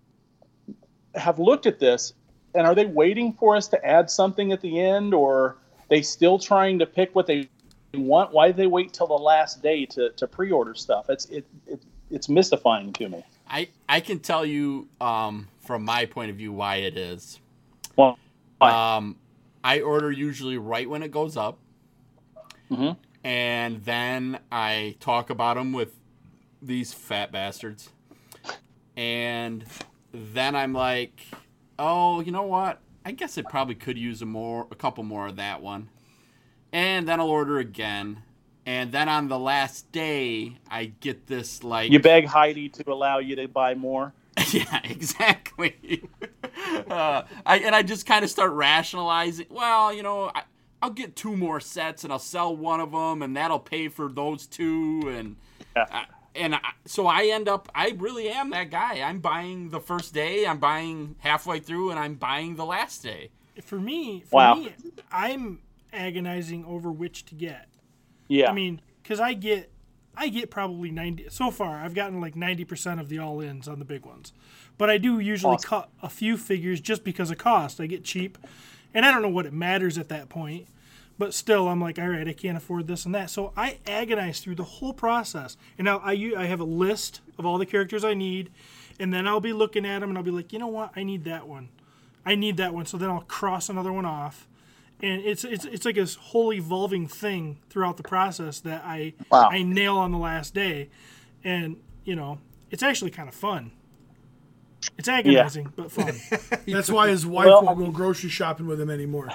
S8: have looked at this. And are they waiting for us to add something at the end? Or they still trying to pick what they want? Why do they wait till the last day to, to pre-order stuff? It's it, it it's mystifying to me.
S5: I, I can tell you um, from my point of view why it is.
S8: Well, why?
S5: Um, I order usually right when it goes up.
S8: Mm-hmm.
S5: And then I talk about them with these fat bastards. And then I'm like, oh, you know what? I guess I probably could use a more, a couple more of that one. And then I'll order again. And then on the last day, I get this like...
S8: You beg Heidi to allow you to buy more?
S5: Yeah, exactly. uh, I, and I just kind of start rationalizing, well, you know, I, I'll get two more sets and I'll sell one of them and that'll pay for those two. And
S8: Yeah.
S5: I, and I, so I end up, I really am that guy. I'm buying the first day, I'm buying halfway through, and I'm buying the last day.
S2: For me, for
S8: Wow.
S2: me, I'm agonizing over which to get.
S8: Yeah.
S2: I mean, because I get, I get probably ninety so far. I've gotten like ninety percent of the all-ins on the big ones, but I do usually
S8: Awesome.
S2: cut a few figures just because of cost. I get cheap, and I don't know what it matters at that point, but still, I'm like, all right, I can't afford this and that. So I agonize through the whole process, and now I u- I have a list of all the characters I need, and then I'll be looking at them and I'll be like, you know what, I need that one, I need that one. So then I'll cross another one off. And it's it's it's like this whole evolving thing throughout the process that I
S8: Wow.
S2: I nail on the last day, and you know it's actually kind of fun. It's agonizing but fun.
S9: that's why his wife
S8: Well,
S9: won't go grocery shopping with him anymore.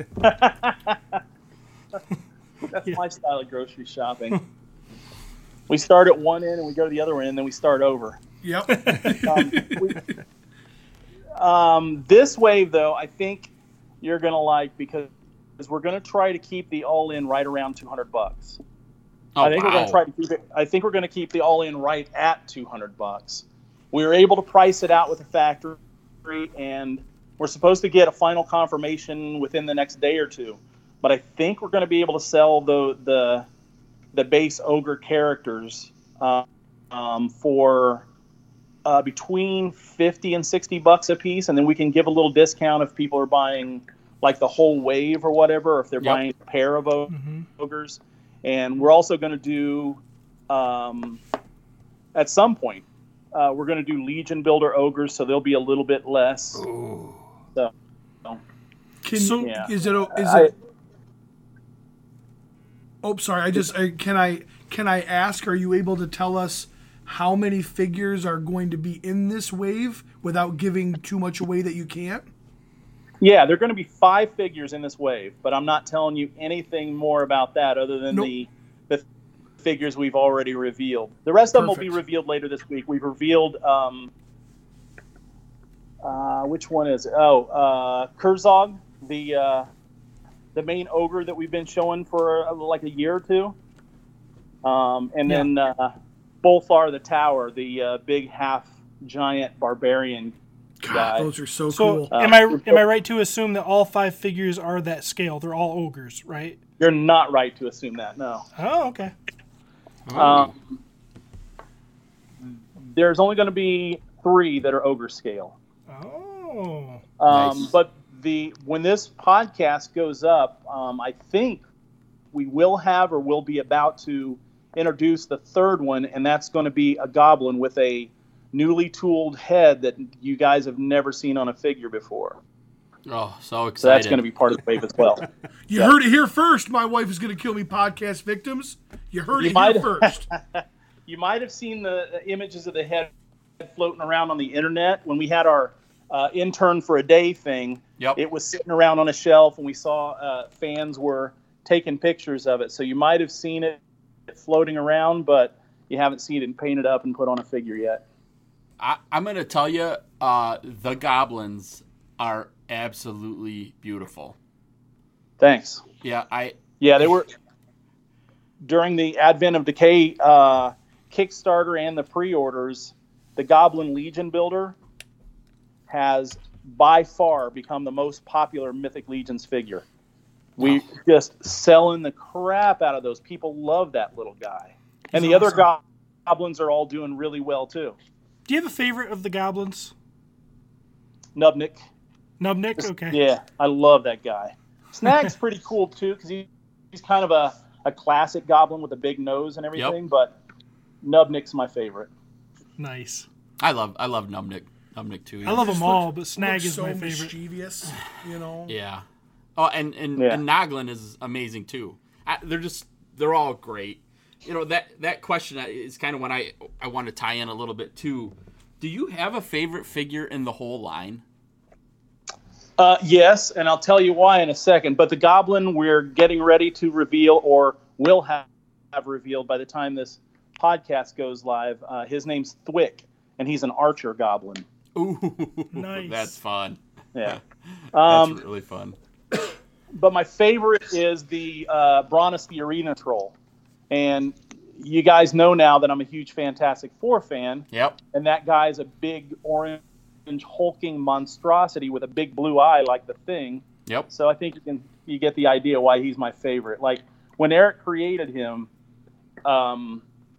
S8: That's my style of grocery shopping. We start at one end and we go to the other end and then we start over.
S9: Yep.
S8: Um, we, Um, this wave, though, I think you're gonna like because we're gonna try to keep the all-in right around two hundred bucks.
S5: Oh,
S8: I think
S5: wow.
S8: we're gonna try to keep it. I think we're gonna keep the all-in right at two hundred bucks. We were able to price it out with the factory, and we're supposed to get a final confirmation within the next day or two. But I think we're going to be able to sell the the the base ogre characters uh, um, for uh, between fifty and sixty bucks a piece, and then we can give a little discount if people are buying like the whole wave or whatever, or if they're
S5: Yep.
S8: buying a pair of og-
S2: Mm-hmm.
S8: ogres. And we're also going to do um, at some point uh, we're going to do Legion Builder ogres, so they'll be a little bit less.
S3: Ooh.
S8: So,
S9: Can,
S2: So-
S8: yeah.
S9: is it? Is
S8: I-
S9: it? Oh, sorry. I just I, can I can I ask? Are you able to tell us how many figures are going to be in this wave without giving too much away that you can't?
S8: Yeah, there are going to be five figures in this wave, but I'm not telling you anything more about that other than
S9: Nope.
S8: the the figures we've already revealed. The rest of them will be
S9: Perfect.
S8: revealed later this week. We've revealed um, uh, which one is it? Oh, uh, Kurzog, the uh, the main ogre that we've been showing for uh, like a year or two, um, and
S9: Yeah.
S8: then uh, Bolthar the Tower, the uh, big half giant barbarian
S9: God,
S8: guy.
S9: those are so,
S2: So
S9: cool.
S2: am I am I right to assume that all five figures are that scale? They're all ogres, right?
S8: You're not right to assume that. No.
S2: Oh, okay.
S8: Um, there's only going to be three that are ogre scale.
S2: Oh.
S8: Um,
S5: Nice.
S8: But the when this podcast goes up, um, I think we will have or will be about to introduce the third one, and that's going to be a goblin with a newly tooled head that you guys have never seen on a figure before.
S5: Oh, so excited.
S8: So that's going to be part of the wave as well.
S9: You heard it here first. My wife is going to kill me, podcast victims. You heard
S8: You
S9: it
S8: might-
S9: here first.
S8: You might have seen the the images of the head floating around on the internet when we had our uh, intern for a day thing.
S5: Yep.
S8: It was sitting around on a shelf, and we saw uh, fans were taking pictures of it. So you might have seen it floating around, but you haven't seen it painted up and put on a figure yet.
S5: I, I'm going to tell you, uh, the goblins are absolutely beautiful.
S8: Thanks.
S5: Yeah, I
S8: Yeah, they were during the Advent of Decay uh, Kickstarter and the pre-orders. The Goblin Legion Builder has by far become the most popular Mythic Legions figure. We just selling the crap out of those. People love that little guy, and
S9: He's
S8: the other
S9: awesome.
S8: go- goblins are all doing really well too.
S2: Do you have a favorite of the goblins?
S8: Nubnik.
S2: Nubnik? Okay.
S8: Yeah, I love that guy. Snag's pretty cool too because he, he's kind of a, a classic goblin with a big nose and everything. But Nubnik's my favorite.
S2: Nice.
S5: I love I love Numnik Numnik too.
S2: I love them
S9: Just
S2: all,
S9: look-
S2: but Snag
S9: looks
S2: is
S9: so
S2: my favorite.
S9: mischievous, you know.
S5: Yeah. Oh, and and,
S8: Yeah.
S5: and Noglin is amazing too. I, they're just they're all great. You know that that question is kind of when I I want to tie in a little bit too. Do you have a favorite figure in the whole line?
S8: Uh, yes, and I'll tell you why in a second. But the goblin we're getting ready to reveal, or will have, have revealed by the time this podcast goes live, uh, his name's Thwick, and he's an archer goblin.
S5: Ooh,
S2: Nice.
S5: that's fun.
S8: Yeah.
S5: That's
S8: Um,
S5: really fun.
S8: but my favorite is the uh, Bronus the Arena Troll. And you guys know now that I'm a huge Fantastic Four fan,
S5: Yep.
S8: and that guy's a big orange hulking monstrosity with a big blue eye like the Thing.
S5: Yep.
S8: So I think you can you get the idea why he's my favorite. Like when Eric created him, um,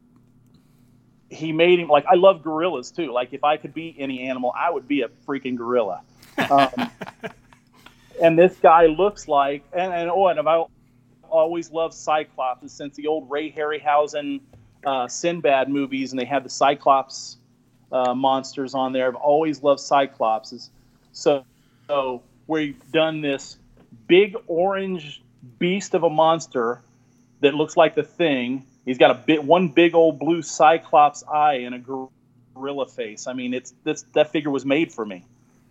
S8: he made him like I love gorillas too. Like if I could be any animal, I would be a freaking gorilla. Um, and this guy looks like and, and oh, and I've always loved Cyclops since the old Ray Harryhausen uh, Sinbad movies, and they had the Cyclops uh, monsters on there. I've always loved Cyclopses. So, so we've done this big orange beast of a monster that looks like the Thing. He's got a bit one big old blue Cyclops eye and a gor- gorilla face. I mean, it's this that figure was made for me.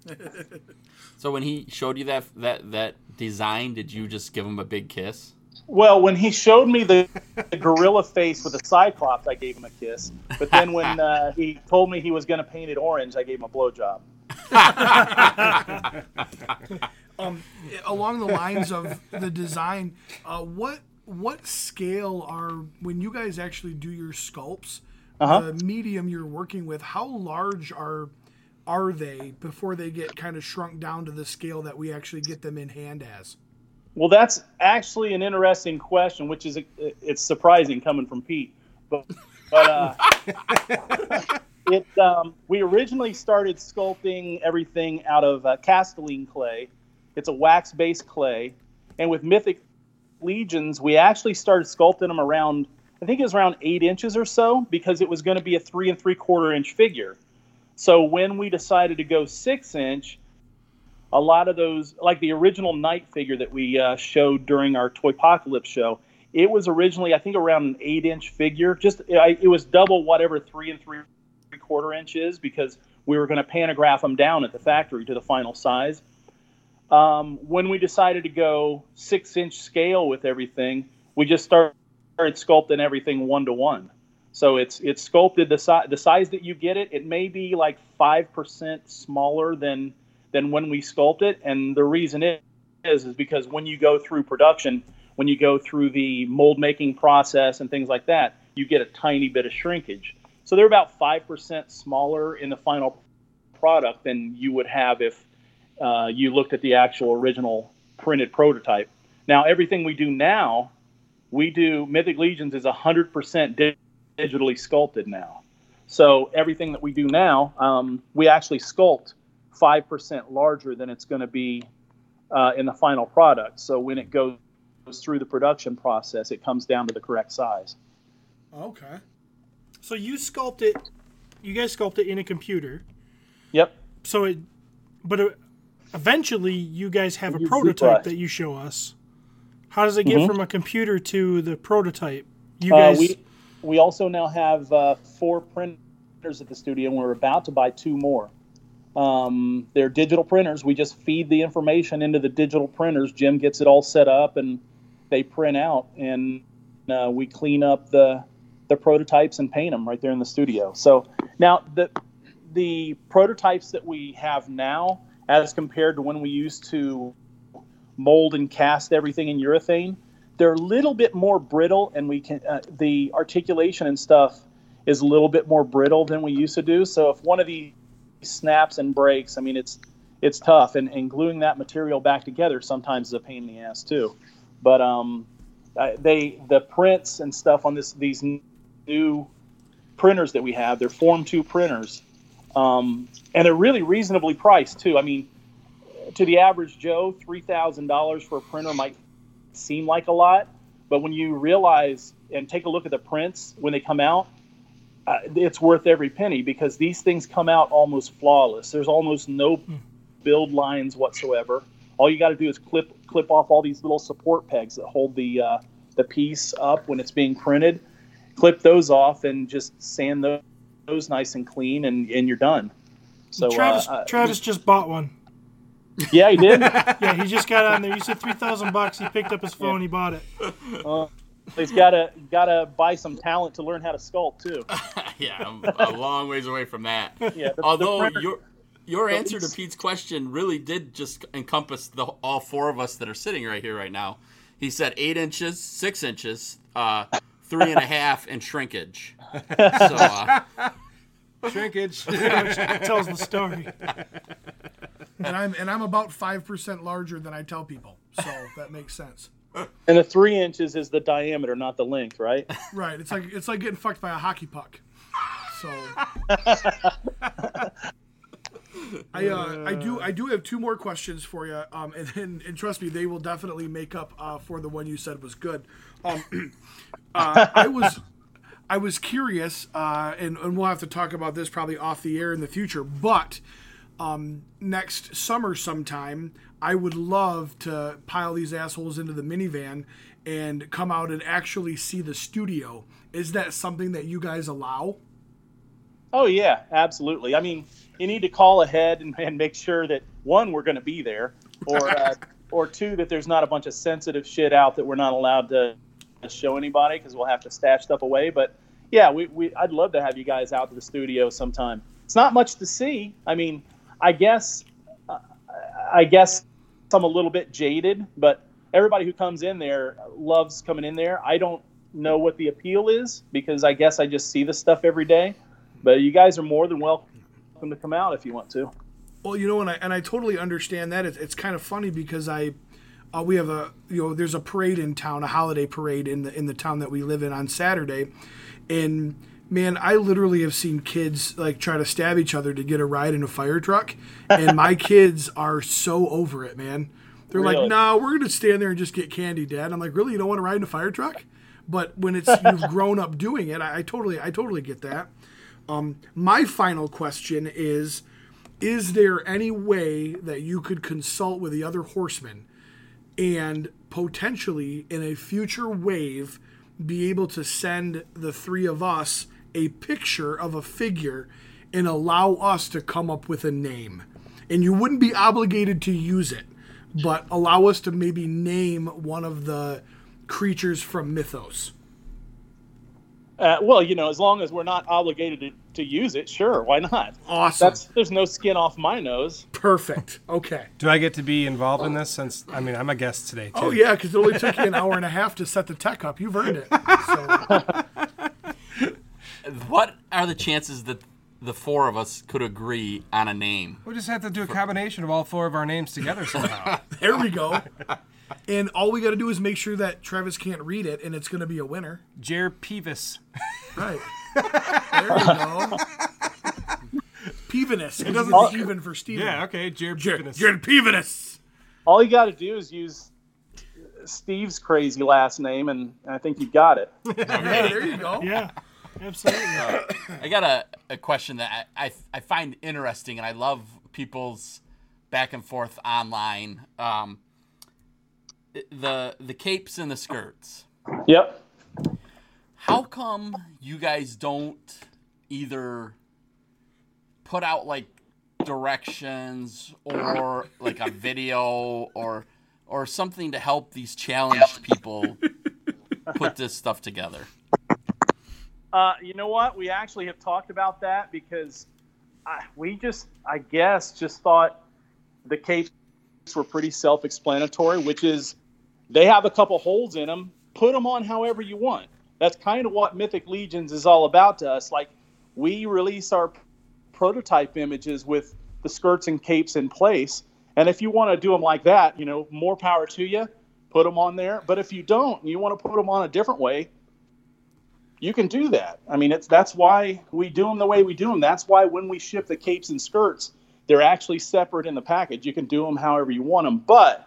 S5: So when he showed you that that that design, did you just give him a big kiss?
S8: Well, when he showed me the, the gorilla face with the Cyclops, I gave him a kiss. But then when uh, he told me he was going to paint it orange, I gave him a blowjob.
S9: um, along the lines of the design, uh, what what scale are, when you guys actually do your sculpts, uh-huh. the medium you're working with, how large are are they before they get kind of shrunk down to the scale that we actually get them in hand as?
S8: Well, that's actually an interesting question, which is, it's surprising coming from Pete. But, but uh, it, um, we originally started sculpting everything out of uh, Castelline clay. It's a wax-based clay. And with Mythic Legions, we actually started sculpting them around, I think it was around eight inches or so, because it was going to be a three and three quarter inch figure. So when we decided to go six inch, a lot of those, like the original Knight figure that we uh, showed during our Toypocalypse show, it was originally, I think, around an eight inch figure. Just I, it was double whatever three and three quarter inch is, because we were going to pantograph them down at the factory to the final size. Um, when we decided to go six inch scale with everything, we just started sculpting everything one to one. So it's it's sculpted the size the size that you get it. It may be like five percent smaller than than when we sculpt it, and the reason is is because when you go through production, when you go through the mold making process and things like that, you get a tiny bit of shrinkage. So they're about five percent smaller in the final product than you would have if uh, you looked at the actual original printed prototype. Now everything we do now, we do Mythic Legions is one hundred percent digital. digitally sculpted now. So everything that we do now, um, we actually sculpt five percent larger than it's going to be uh, in the final product. So when it goes through the production process, it comes down to the correct size.
S9: Okay.
S2: So you sculpt it, you guys sculpt it in a computer.
S8: Yep.
S2: So it, but it, eventually you guys have a
S8: You
S2: prototype
S8: Z-Plus.
S2: that you show us. How does it get
S8: Mhm.
S2: from a computer to the prototype? You
S8: Uh,
S2: guys...
S8: we, we also now have uh, four printers at the studio, and we're about to buy two more. Um, they're digital printers. We just feed the information into the digital printers. Jim gets it all set up, and they print out, and uh, we clean up the the prototypes and paint them right there in the studio. So now the the prototypes that we have now, as compared to when we used to mold and cast everything in urethane, they're a little bit more brittle, and we can uh, the articulation and stuff is a little bit more brittle than we used to do. So if one of these snaps and breaks, I mean, it's it's tough, and, and gluing that material back together sometimes is a pain in the ass too. But um, uh, they the prints and stuff on this these new printers that we have, they're Form two printers, um, and they're really reasonably priced too. I mean, to the average Joe, three thousand dollars for a printer might seem like a lot, but when you realize and take a look at the prints when they come out, uh, it's worth every penny, because these things come out almost flawless. There's almost no build lines whatsoever. All you got to do is clip clip off all these little support pegs that hold the uh, the piece up when it's being printed. Clip those off and just sand those, those nice and clean, and, and you're done. So
S2: Travis,
S8: uh,
S2: Travis just bought one.
S8: Yeah, he did.
S2: Yeah, he just got on there. You said three thousand bucks. He picked up his phone.
S8: Yeah.
S2: He bought it.
S8: Uh, he's got to got to buy some talent to learn how to sculpt too.
S5: Yeah, I'm a long ways away from that.
S8: Yeah, the,
S5: Although
S8: the printer,
S5: your your
S8: the
S5: answer to
S8: least-
S5: Pete's question really did just encompass the all four of us that are sitting right here right now. He said eight inches, six inches, uh, three and a half, and shrinkage. So uh,
S3: Shrinkage.
S2: Tells the story.
S9: And I'm and I'm about five percent larger than I tell people, so that makes sense.
S8: and the three inches is the diameter, not the length, right?
S9: Right. It's like it's like getting fucked by a hockey puck. So I uh, I do I do have two more questions for you, um, and, and and trust me, they will definitely make up uh, for the one you said was good. Um, uh, I was I was curious, uh, and and we'll have to talk about this probably off the air in the future, but um, next summer sometime, I would love to pile these assholes into the minivan and come out and actually see the studio. Is that something that you guys allow?
S8: Oh yeah, absolutely. I mean, you need to call ahead and, and make sure that one, we're going to be there, or uh, or two, that there's not a bunch of sensitive shit out that we're not allowed to show anybody, because we'll have to stash stuff away. But yeah, we, we I'd love to have you guys out to the studio sometime. It's not much to see. I mean, I guess, uh, I guess I'm a little bit jaded, but everybody who comes in there loves coming in there. I don't know what the appeal is because I guess I just see the stuff every day. But you guys are more than welcome to come out if you want to.
S9: Well, you know, and I and I totally understand that. It's, it's kind of funny because I, uh, we have a you know, there's a parade in town, a holiday parade in the in the town that we live in on Saturday, and man, I literally have seen kids like try to stab each other to get a ride in a fire truck, and my kids are so over it, man. They're
S8: Really?
S9: like, "No, we're gonna stand there and just get candy, Dad." I'm like, "Really? You don't want to ride in a fire truck?" But when it's you've grown up doing it, I, I totally, I totally get that. Um, my final question is: is there any way that you could consult with the other horsemen and potentially in a future wave be able to send the three of us a picture of a figure and allow us to come up with a name? And you wouldn't be obligated to use it, but allow us to maybe name one of the creatures from mythos.
S8: Uh, well, you know, as long as we're not obligated to, to use it, sure, why not?
S9: Awesome.
S8: That's, there's no skin off my nose.
S9: Perfect. Okay.
S3: Do I get to be involved in this since, I mean, I'm a guest today, too.
S9: Oh, yeah, because it only took you an hour and a half to set the tech up. You've earned it. So.
S5: What are the chances that the four of us could agree on a name?
S3: We'll just have to do a combination of all four of our names together somehow.
S9: There we go. And all we got to do is make sure that Travis can't read it, and it's going to be a winner.
S3: Jer Peevis.
S9: Right. There you go. Peevinus. It doesn't
S8: Oh.
S9: even for Steven.
S3: Yeah, okay, Jer
S9: Jer-
S3: Peevis.
S9: Jer Peevinus.
S8: All you got to do is use Steve's crazy last name, and I think you got it.
S9: Hey, there you go.
S2: Yeah, absolutely.
S5: I got a, a question that I, I, I find interesting, and I love people's back and forth online. Um, the the capes and the skirts.
S8: Yep.
S5: How come you guys don't either put out like directions or like a video or or something to help these challenged people put this stuff together?
S8: Uh, you know what? We actually have talked about that because I, we just, I guess, just thought the capes were pretty self-explanatory, which is they have a couple holes in them. Put them on however you want. That's kind of what Mythic Legions is all about to us. Like, we release our prototype images with the skirts and capes in place. And if you want to do them like that, you know, more power to you. Put them on there. But if you don't, and you want to put them on a different way, you can do that. I mean, it's that's why we do them the way we do them. That's why when we ship the capes and skirts, they're actually separate in the package. You can do them however you want them. But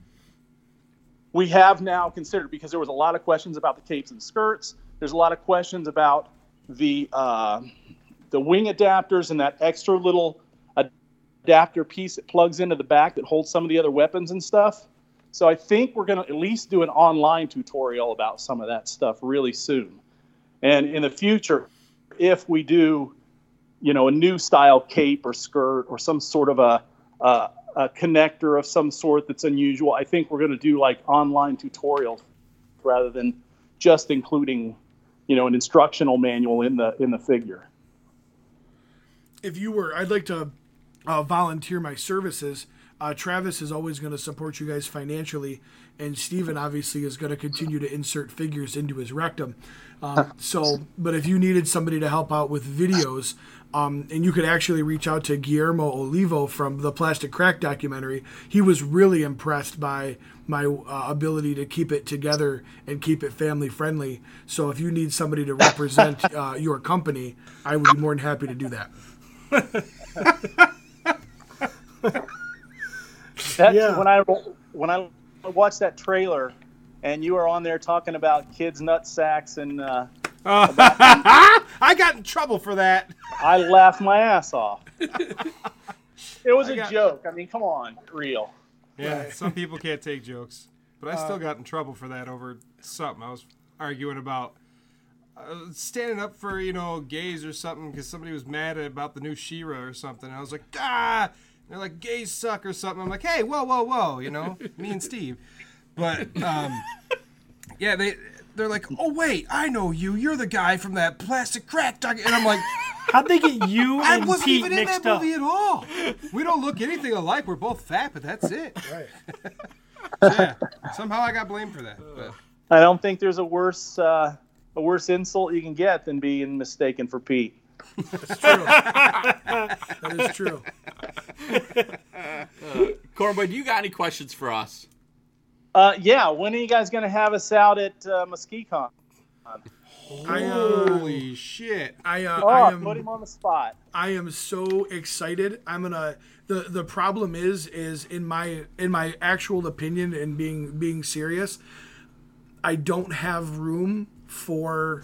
S8: we have now considered, because there was a lot of questions about the capes and skirts. There's a lot of questions about the uh, the wing adapters and that extra little adapter piece that plugs into the back that holds some of the other weapons and stuff. So I think we're going to at least do an online tutorial about some of that stuff really soon. And in the future, if we do, you know, a new style cape or skirt or some sort of a, a, a connector of some sort that's unusual, I think we're going to do like online tutorials rather than just including, you know, an instructional manual in the in the figure.
S9: If you were, I'd like to uh, volunteer my services. Uh, Travis is always going to support you guys financially, and Steven obviously is going to continue to insert figures into his rectum. Um, so, but if you needed somebody to help out with videos, um, and you could actually reach out to Guillermo Olivo from the Plastic Crack documentary, he was really impressed by my uh, ability to keep it together and keep it family friendly. So if you need somebody to represent uh, your company, I would be more than happy to do that.
S8: That,
S2: Yeah.
S8: When I when I watched that trailer, and you were on there talking about kids' nut sacks, and uh,
S3: I got in trouble for that.
S8: I laughed my ass off. It was
S3: I
S8: a
S3: got-
S8: joke. I mean, come on, real.
S3: Yeah, some people can't take jokes. But I still got in trouble for that over something. I was arguing about uh, standing up for, you know, gays or something because somebody was mad about the new She-Ra or something. And I was like, ah! And they're like, gays suck or something. I'm like, hey, whoa, whoa, whoa, you know, me and Steve. But, um, yeah, they they're like, oh wait, I know you. You're the guy from that plastic crack dog. And I'm like,
S2: how'd they get you
S3: I
S2: and
S3: wasn't
S2: Pete
S3: even in
S2: mixed
S3: that
S2: up?
S3: movie at all. We don't look anything alike. We're both fat, but that's it.
S9: Right.
S3: Yeah. Somehow I got blamed for that. But.
S8: I don't think there's a worse uh, a worse insult you can get than being mistaken for Pete.
S9: That's true. That is true.
S5: Uh, Cornboy, do you got any questions for us?
S8: Uh, yeah, when are you guys going to have us out at uh, MuskeeCon?
S9: I, uh,
S3: Holy shit!
S9: I uh,
S8: Oh,
S9: I am
S8: put him on the spot.
S9: I am so excited. I'm gonna. the The problem is, is in my in my actual opinion, and being being serious, I don't have room for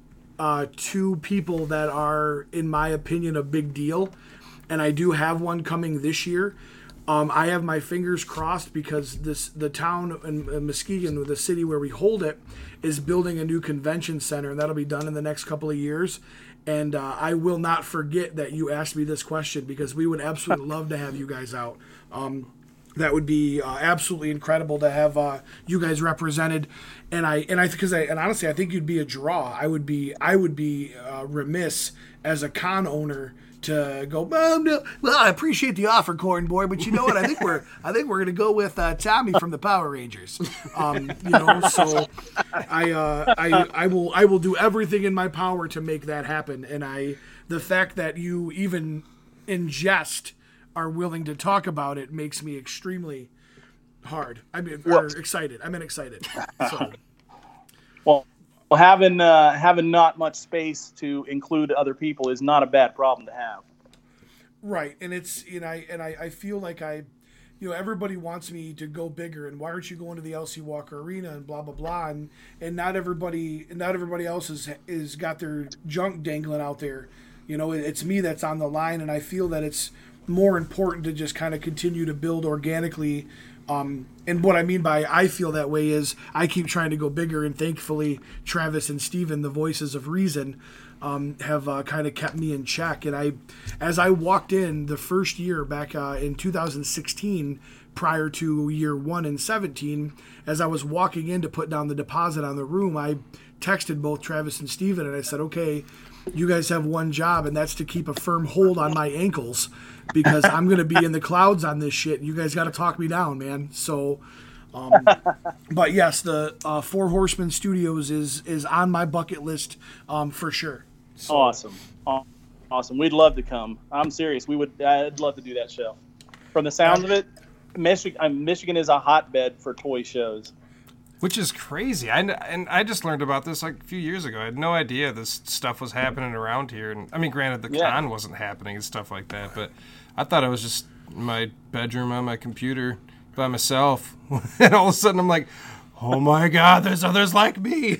S9: uh, two people that are, in my opinion, a big deal, and I do have one coming this year. Um, I have my fingers crossed because this the town in, in Muskegon, the city where we hold it, is building a new convention center, and that'll be done in the next couple of years. And uh, I will not forget that you asked me this question because we would absolutely love to have you guys out. Um, that would be uh, absolutely incredible to have uh, you guys represented. And I and I because I and honestly I think you'd be a draw. I would be I would be uh, remiss as a con owner to go, well, no, well, I appreciate the offer, Corn Boy, but you know what? I think we're I think we're gonna go with uh, Tommy from the Power Rangers. Um, you know, so I uh, I I will I will do everything in my power to make that happen. And I the fact that you even in jest are willing to talk about it makes me extremely hard. I mean, or excited. I mean, excited. So.
S8: Well. Well, having uh, having not much space to include other people is not a bad problem to have.
S9: Right, and it's you know, I, and I, I feel like I, you know, everybody wants me to go bigger, and why aren't you going to the L C Walker Arena and blah blah blah, and and not everybody, not everybody else is is got their junk dangling out there. You know, it, it's me that's on the line, and I feel that it's more important to just kind of continue to build organically. Um, and what I mean by I feel that way is I keep trying to go bigger, and thankfully Travis and Steven, the voices of reason, um, have uh, kind of kept me in check. And I, as I walked in the first year back uh, in two thousand sixteen, prior to year one and seventeen, as I was walking in to put down the deposit on the room, I texted both Travis and Steven, and I said, okay, you guys have one job, and that's to keep a firm hold on my ankles, because I'm going to be in the clouds on this shit. You guys got to talk me down, man. So, um, but yes, the uh, Four Horsemen Studios is is on my bucket list um, for sure. So.
S8: Awesome, awesome. We'd love to come. I'm serious. We would. I'd love to do that show. From the sound of it, Michigan, Michigan is a hotbed for toy shows.
S3: Which is crazy. I, and I just learned about this like a few years ago. I had no idea this stuff was happening around here. And I mean, granted, the
S8: yeah.
S3: con wasn't happening and stuff like that, but I thought I was just in my bedroom on my computer by myself. And all of a sudden I'm like, oh my God, there's others like me.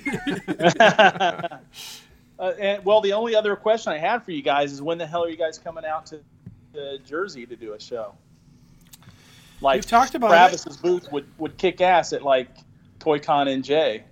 S8: uh, and, well, the only other question I had for you guys is when the hell are you guys coming out to, to Jersey to do a show? Like,
S2: We've talked about
S8: Travis's
S2: it.
S8: booth would, would kick ass at like ToyCon N J.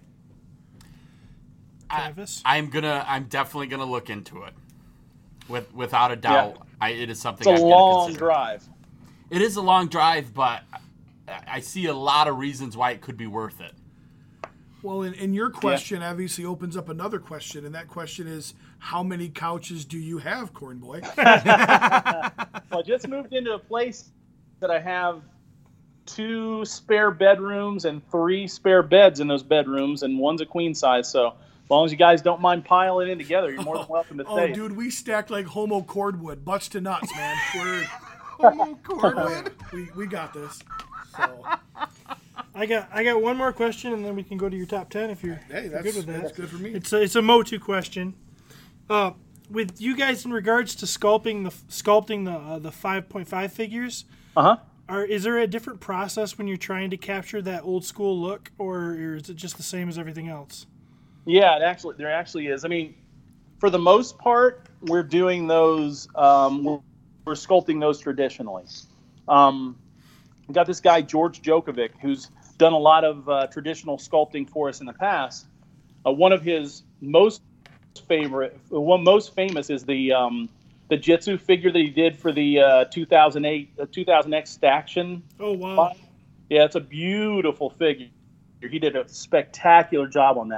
S2: Travis?
S5: I, I'm gonna. I'm definitely gonna look into it. With without a doubt, yeah. I, it is something.
S8: It's a
S5: I'm
S8: long
S5: consider.
S8: drive.
S5: It is a long drive, but I, I see a lot of reasons why it could be worth it.
S9: Well, and, and your question yeah. obviously opens up another question, and that question is, how many couches do you have, Corn Boy?
S8: Well, I just moved into a place that I have two spare bedrooms and three spare beds in those bedrooms, and one's a queen size. So as long as you guys don't mind piling in together, you're more than welcome to stay.
S9: Oh, dude, we stacked like homo cordwood, butts to nuts, man. We're homo cordwood. We we got this. So
S2: I got I got one more question, and then we can go to your top ten if you're,
S9: hey,
S2: if
S9: that's,
S2: you're good with that.
S9: That's good for me.
S2: It's a, it's a Motu question. Uh, with you guys in regards to sculpting the sculpting the uh, the five point five figures.
S8: Uh huh.
S2: Are, is there a different process when you're trying to capture that old school look, or, or is it just the same as everything else?
S8: Yeah, it actually there actually is. I mean, for the most part, we're doing those. Um, we're, we're sculpting those traditionally. Um, we got this guy George Djokovic, who's done a lot of uh, traditional sculpting for us in the past. Uh, one of his most favorite, one most famous, is the um, the Jitsu figure that he did for the uh, two thousand eight, uh, two thousand X Staction.
S2: Oh, wow.
S8: Yeah, it's a beautiful figure. He did a spectacular job on that.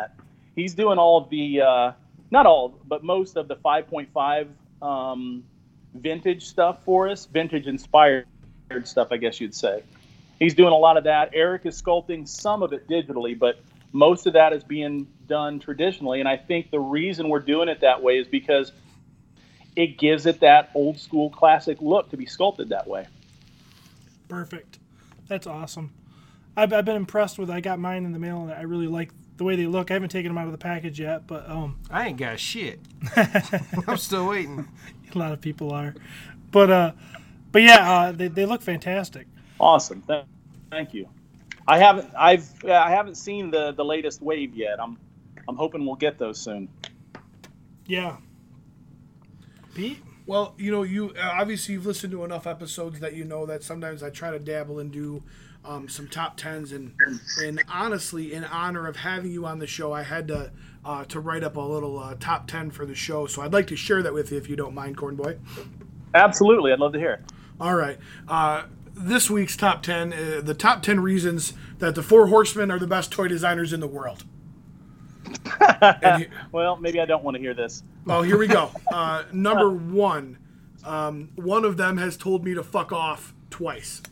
S8: he's doing all of the, uh, not all, but most of the five point five um, vintage stuff for us, vintage inspired stuff, I guess you'd say. He's doing a lot of that. Eric is sculpting some of it digitally, but most of that is being done traditionally. And I think the reason we're doing it that way is because it gives it that old school classic look to be sculpted that way.
S2: Perfect. That's awesome. I've, I've been impressed with. I got mine in the mail, and I really like the way they look. I haven't taken them out of the package yet, but um,
S3: I ain't got shit. I'm still waiting.
S2: A lot of people are, but uh, but yeah, uh, they they look fantastic.
S8: Awesome. Th- thank you. I haven't I've uh, I haven't seen the, the latest wave yet. I'm I'm hoping we'll get those soon.
S2: Yeah. Pete?
S9: Well, you know, you uh, obviously you've listened to enough episodes that you know that sometimes I try to dabble and do um, some top tens, and and honestly, in honor of having you on the show, I had to uh, to write up a little uh, top ten for the show. So I'd like to share that with you if you don't mind, Corn Boy.
S8: Absolutely, I'd love to hear it.
S9: All right. Uh, this week's top ten, uh, the top ten reasons that the Four Horsemen are the best toy designers in the world.
S8: he, well, maybe I don't want to hear this.
S9: Oh, here we go. Uh, number one, um, one of them has told me to fuck off twice.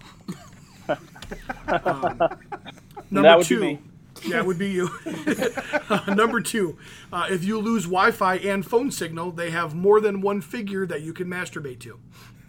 S9: Um, number
S8: that would
S9: two,
S8: be me.
S9: Yeah, it would be you. uh, number two, uh, if you lose Wi-Fi and phone signal, they have more than one figure that you can masturbate to.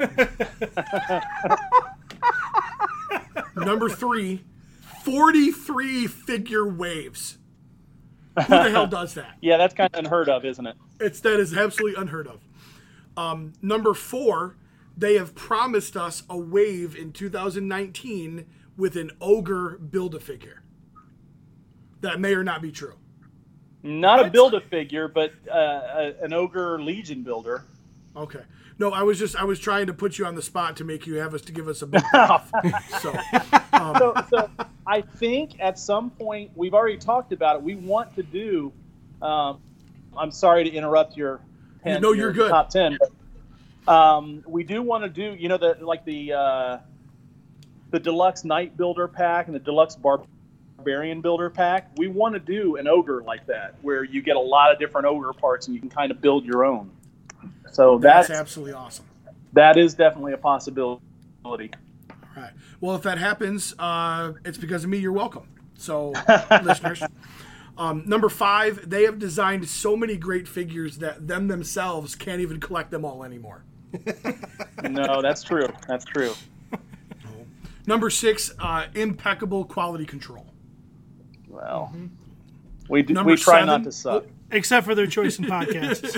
S9: Number three, forty-three figure waves. Who the hell does that?
S8: Yeah, that's kind of unheard of, isn't it?
S9: It's that is absolutely unheard of. Um, number four, they have promised us a wave in two thousand nineteen with an ogre Build-A-Figure. That may or not be true.
S8: Not
S9: What?
S8: a Build-A-Figure, but uh, a, an ogre Legion builder.
S9: Okay. No, I was just I was trying to put you on the spot to make you have us to give us a big laugh. So, um,
S8: so, so I think at some point, we've already talked about it, we want to do, um, I'm sorry to interrupt your, ten,
S9: no, you're
S8: your
S9: good.
S8: top ten, but um, we do want to do, you know, the like the uh, the deluxe Knight Builder pack and the deluxe Barbarian Builder pack. We want to do an ogre like that, where you get a lot of different ogre parts and you can kind of build your own. So
S9: that's,
S8: that's
S9: absolutely awesome.
S8: That is definitely a possibility.
S9: All right. Well, if that happens, uh, it's because of me. You're welcome. So, listeners. Um, number five, they have designed so many great figures that them themselves can't even collect them all anymore.
S8: No, that's true. That's true.
S9: Number six, uh, impeccable quality control.
S8: Well, mm-hmm. we do,
S9: Number
S8: we try
S9: seven,
S8: not to suck.
S2: Except for their choice in podcasts.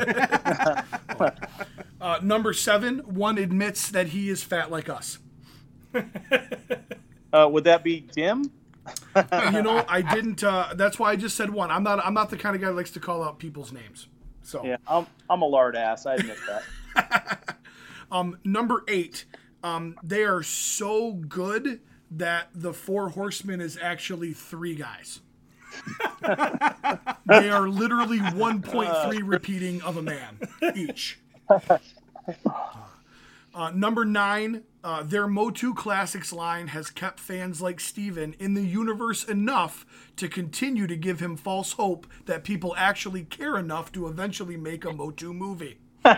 S9: uh, number seven, one admits that he is fat like us.
S8: Uh, would that be Tim?
S9: You know, I didn't. Uh, that's why I just said one. I'm not. I'm not the kind of guy that likes to call out people's names. So
S8: yeah, I'm I'm a lard ass. I admit that.
S9: um, number eight, um, they are so good that the Four Horsemen is actually three guys. They are literally one point three repeating of a man each. Uh, number nine, uh, their Motu Classics line has kept fans like Steven in the universe enough to continue to give him false hope that people actually care enough to eventually make a Motu movie.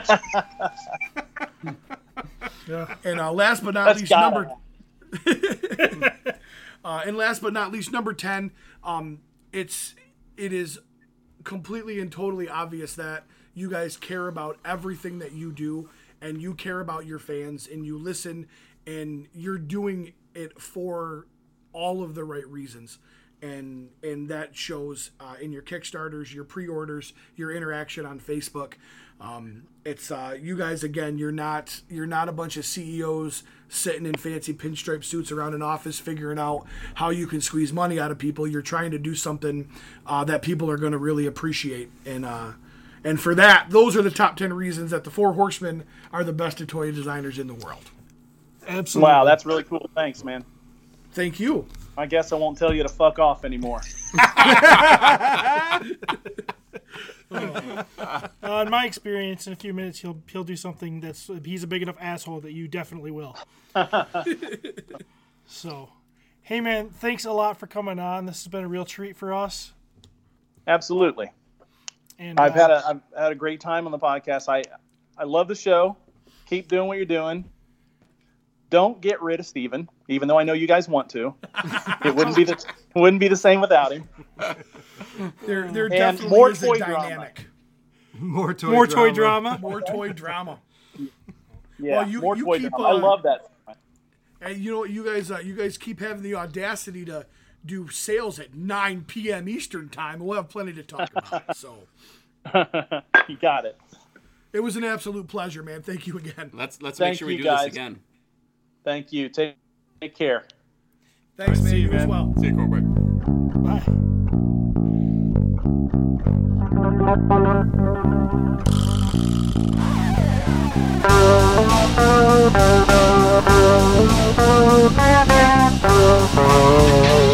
S9: Yeah. And uh, last but not
S8: That's
S9: least,
S8: gotta
S9: number uh, and last but not least, number ten. Um, it's it is completely and totally obvious that you guys care about everything that you do, and you care about your fans, and you listen, and you're doing it for all of the right reasons. And and that shows uh, in your Kickstarters, your pre-orders, your interaction on Facebook. Um, it's uh, you guys again. You're not you're not a bunch of C E Os sitting in fancy pinstripe suits around an office figuring out how you can squeeze money out of people. You're trying to do something uh, that people are going to really appreciate. And uh, and for that, those are the top ten reasons that the Four Horsemen are the best toy designers in the world.
S2: Absolutely.
S8: Wow, that's really cool. Thanks, man.
S9: Thank you.
S8: I guess I won't tell you to fuck off anymore.
S2: Uh, in my experience, in a few minutes, he'll he'll do something that's he's a big enough asshole that you definitely will. So, hey man, thanks a lot for coming on. This has been a real treat for us.
S8: Absolutely.
S2: And
S8: I've
S2: uh,
S8: had a I've had a great time on the podcast. I I love the show. Keep doing what you're doing. Don't get rid of Steven, even though I know you guys want to. It wouldn't be the it wouldn't be the same without him.
S9: There, there
S8: And
S9: definitely
S8: more
S9: is a
S8: toy drama.
S9: dynamic.
S3: More toy
S2: more
S3: drama.
S2: toy drama.
S9: More toy drama.
S8: Yeah,
S9: Well, you-
S8: more
S9: you
S8: toy
S9: keep,
S8: drama. I
S9: uh,
S8: love that.
S9: And you know what, you guys, uh, you guys keep having the audacity to do sales at nine p.m. Eastern time. We'll have plenty to talk about. So
S8: You got it.
S9: it was an absolute pleasure, man. Thank you again.
S5: Let's let's
S8: Thank
S5: make sure we
S8: you,
S5: do
S8: guys.
S5: this again.
S8: Thank you. Take take care.
S9: Thanks, man.
S3: See you,
S9: You as
S3: man.
S9: well.
S5: See you, Cobra.
S2: Bye.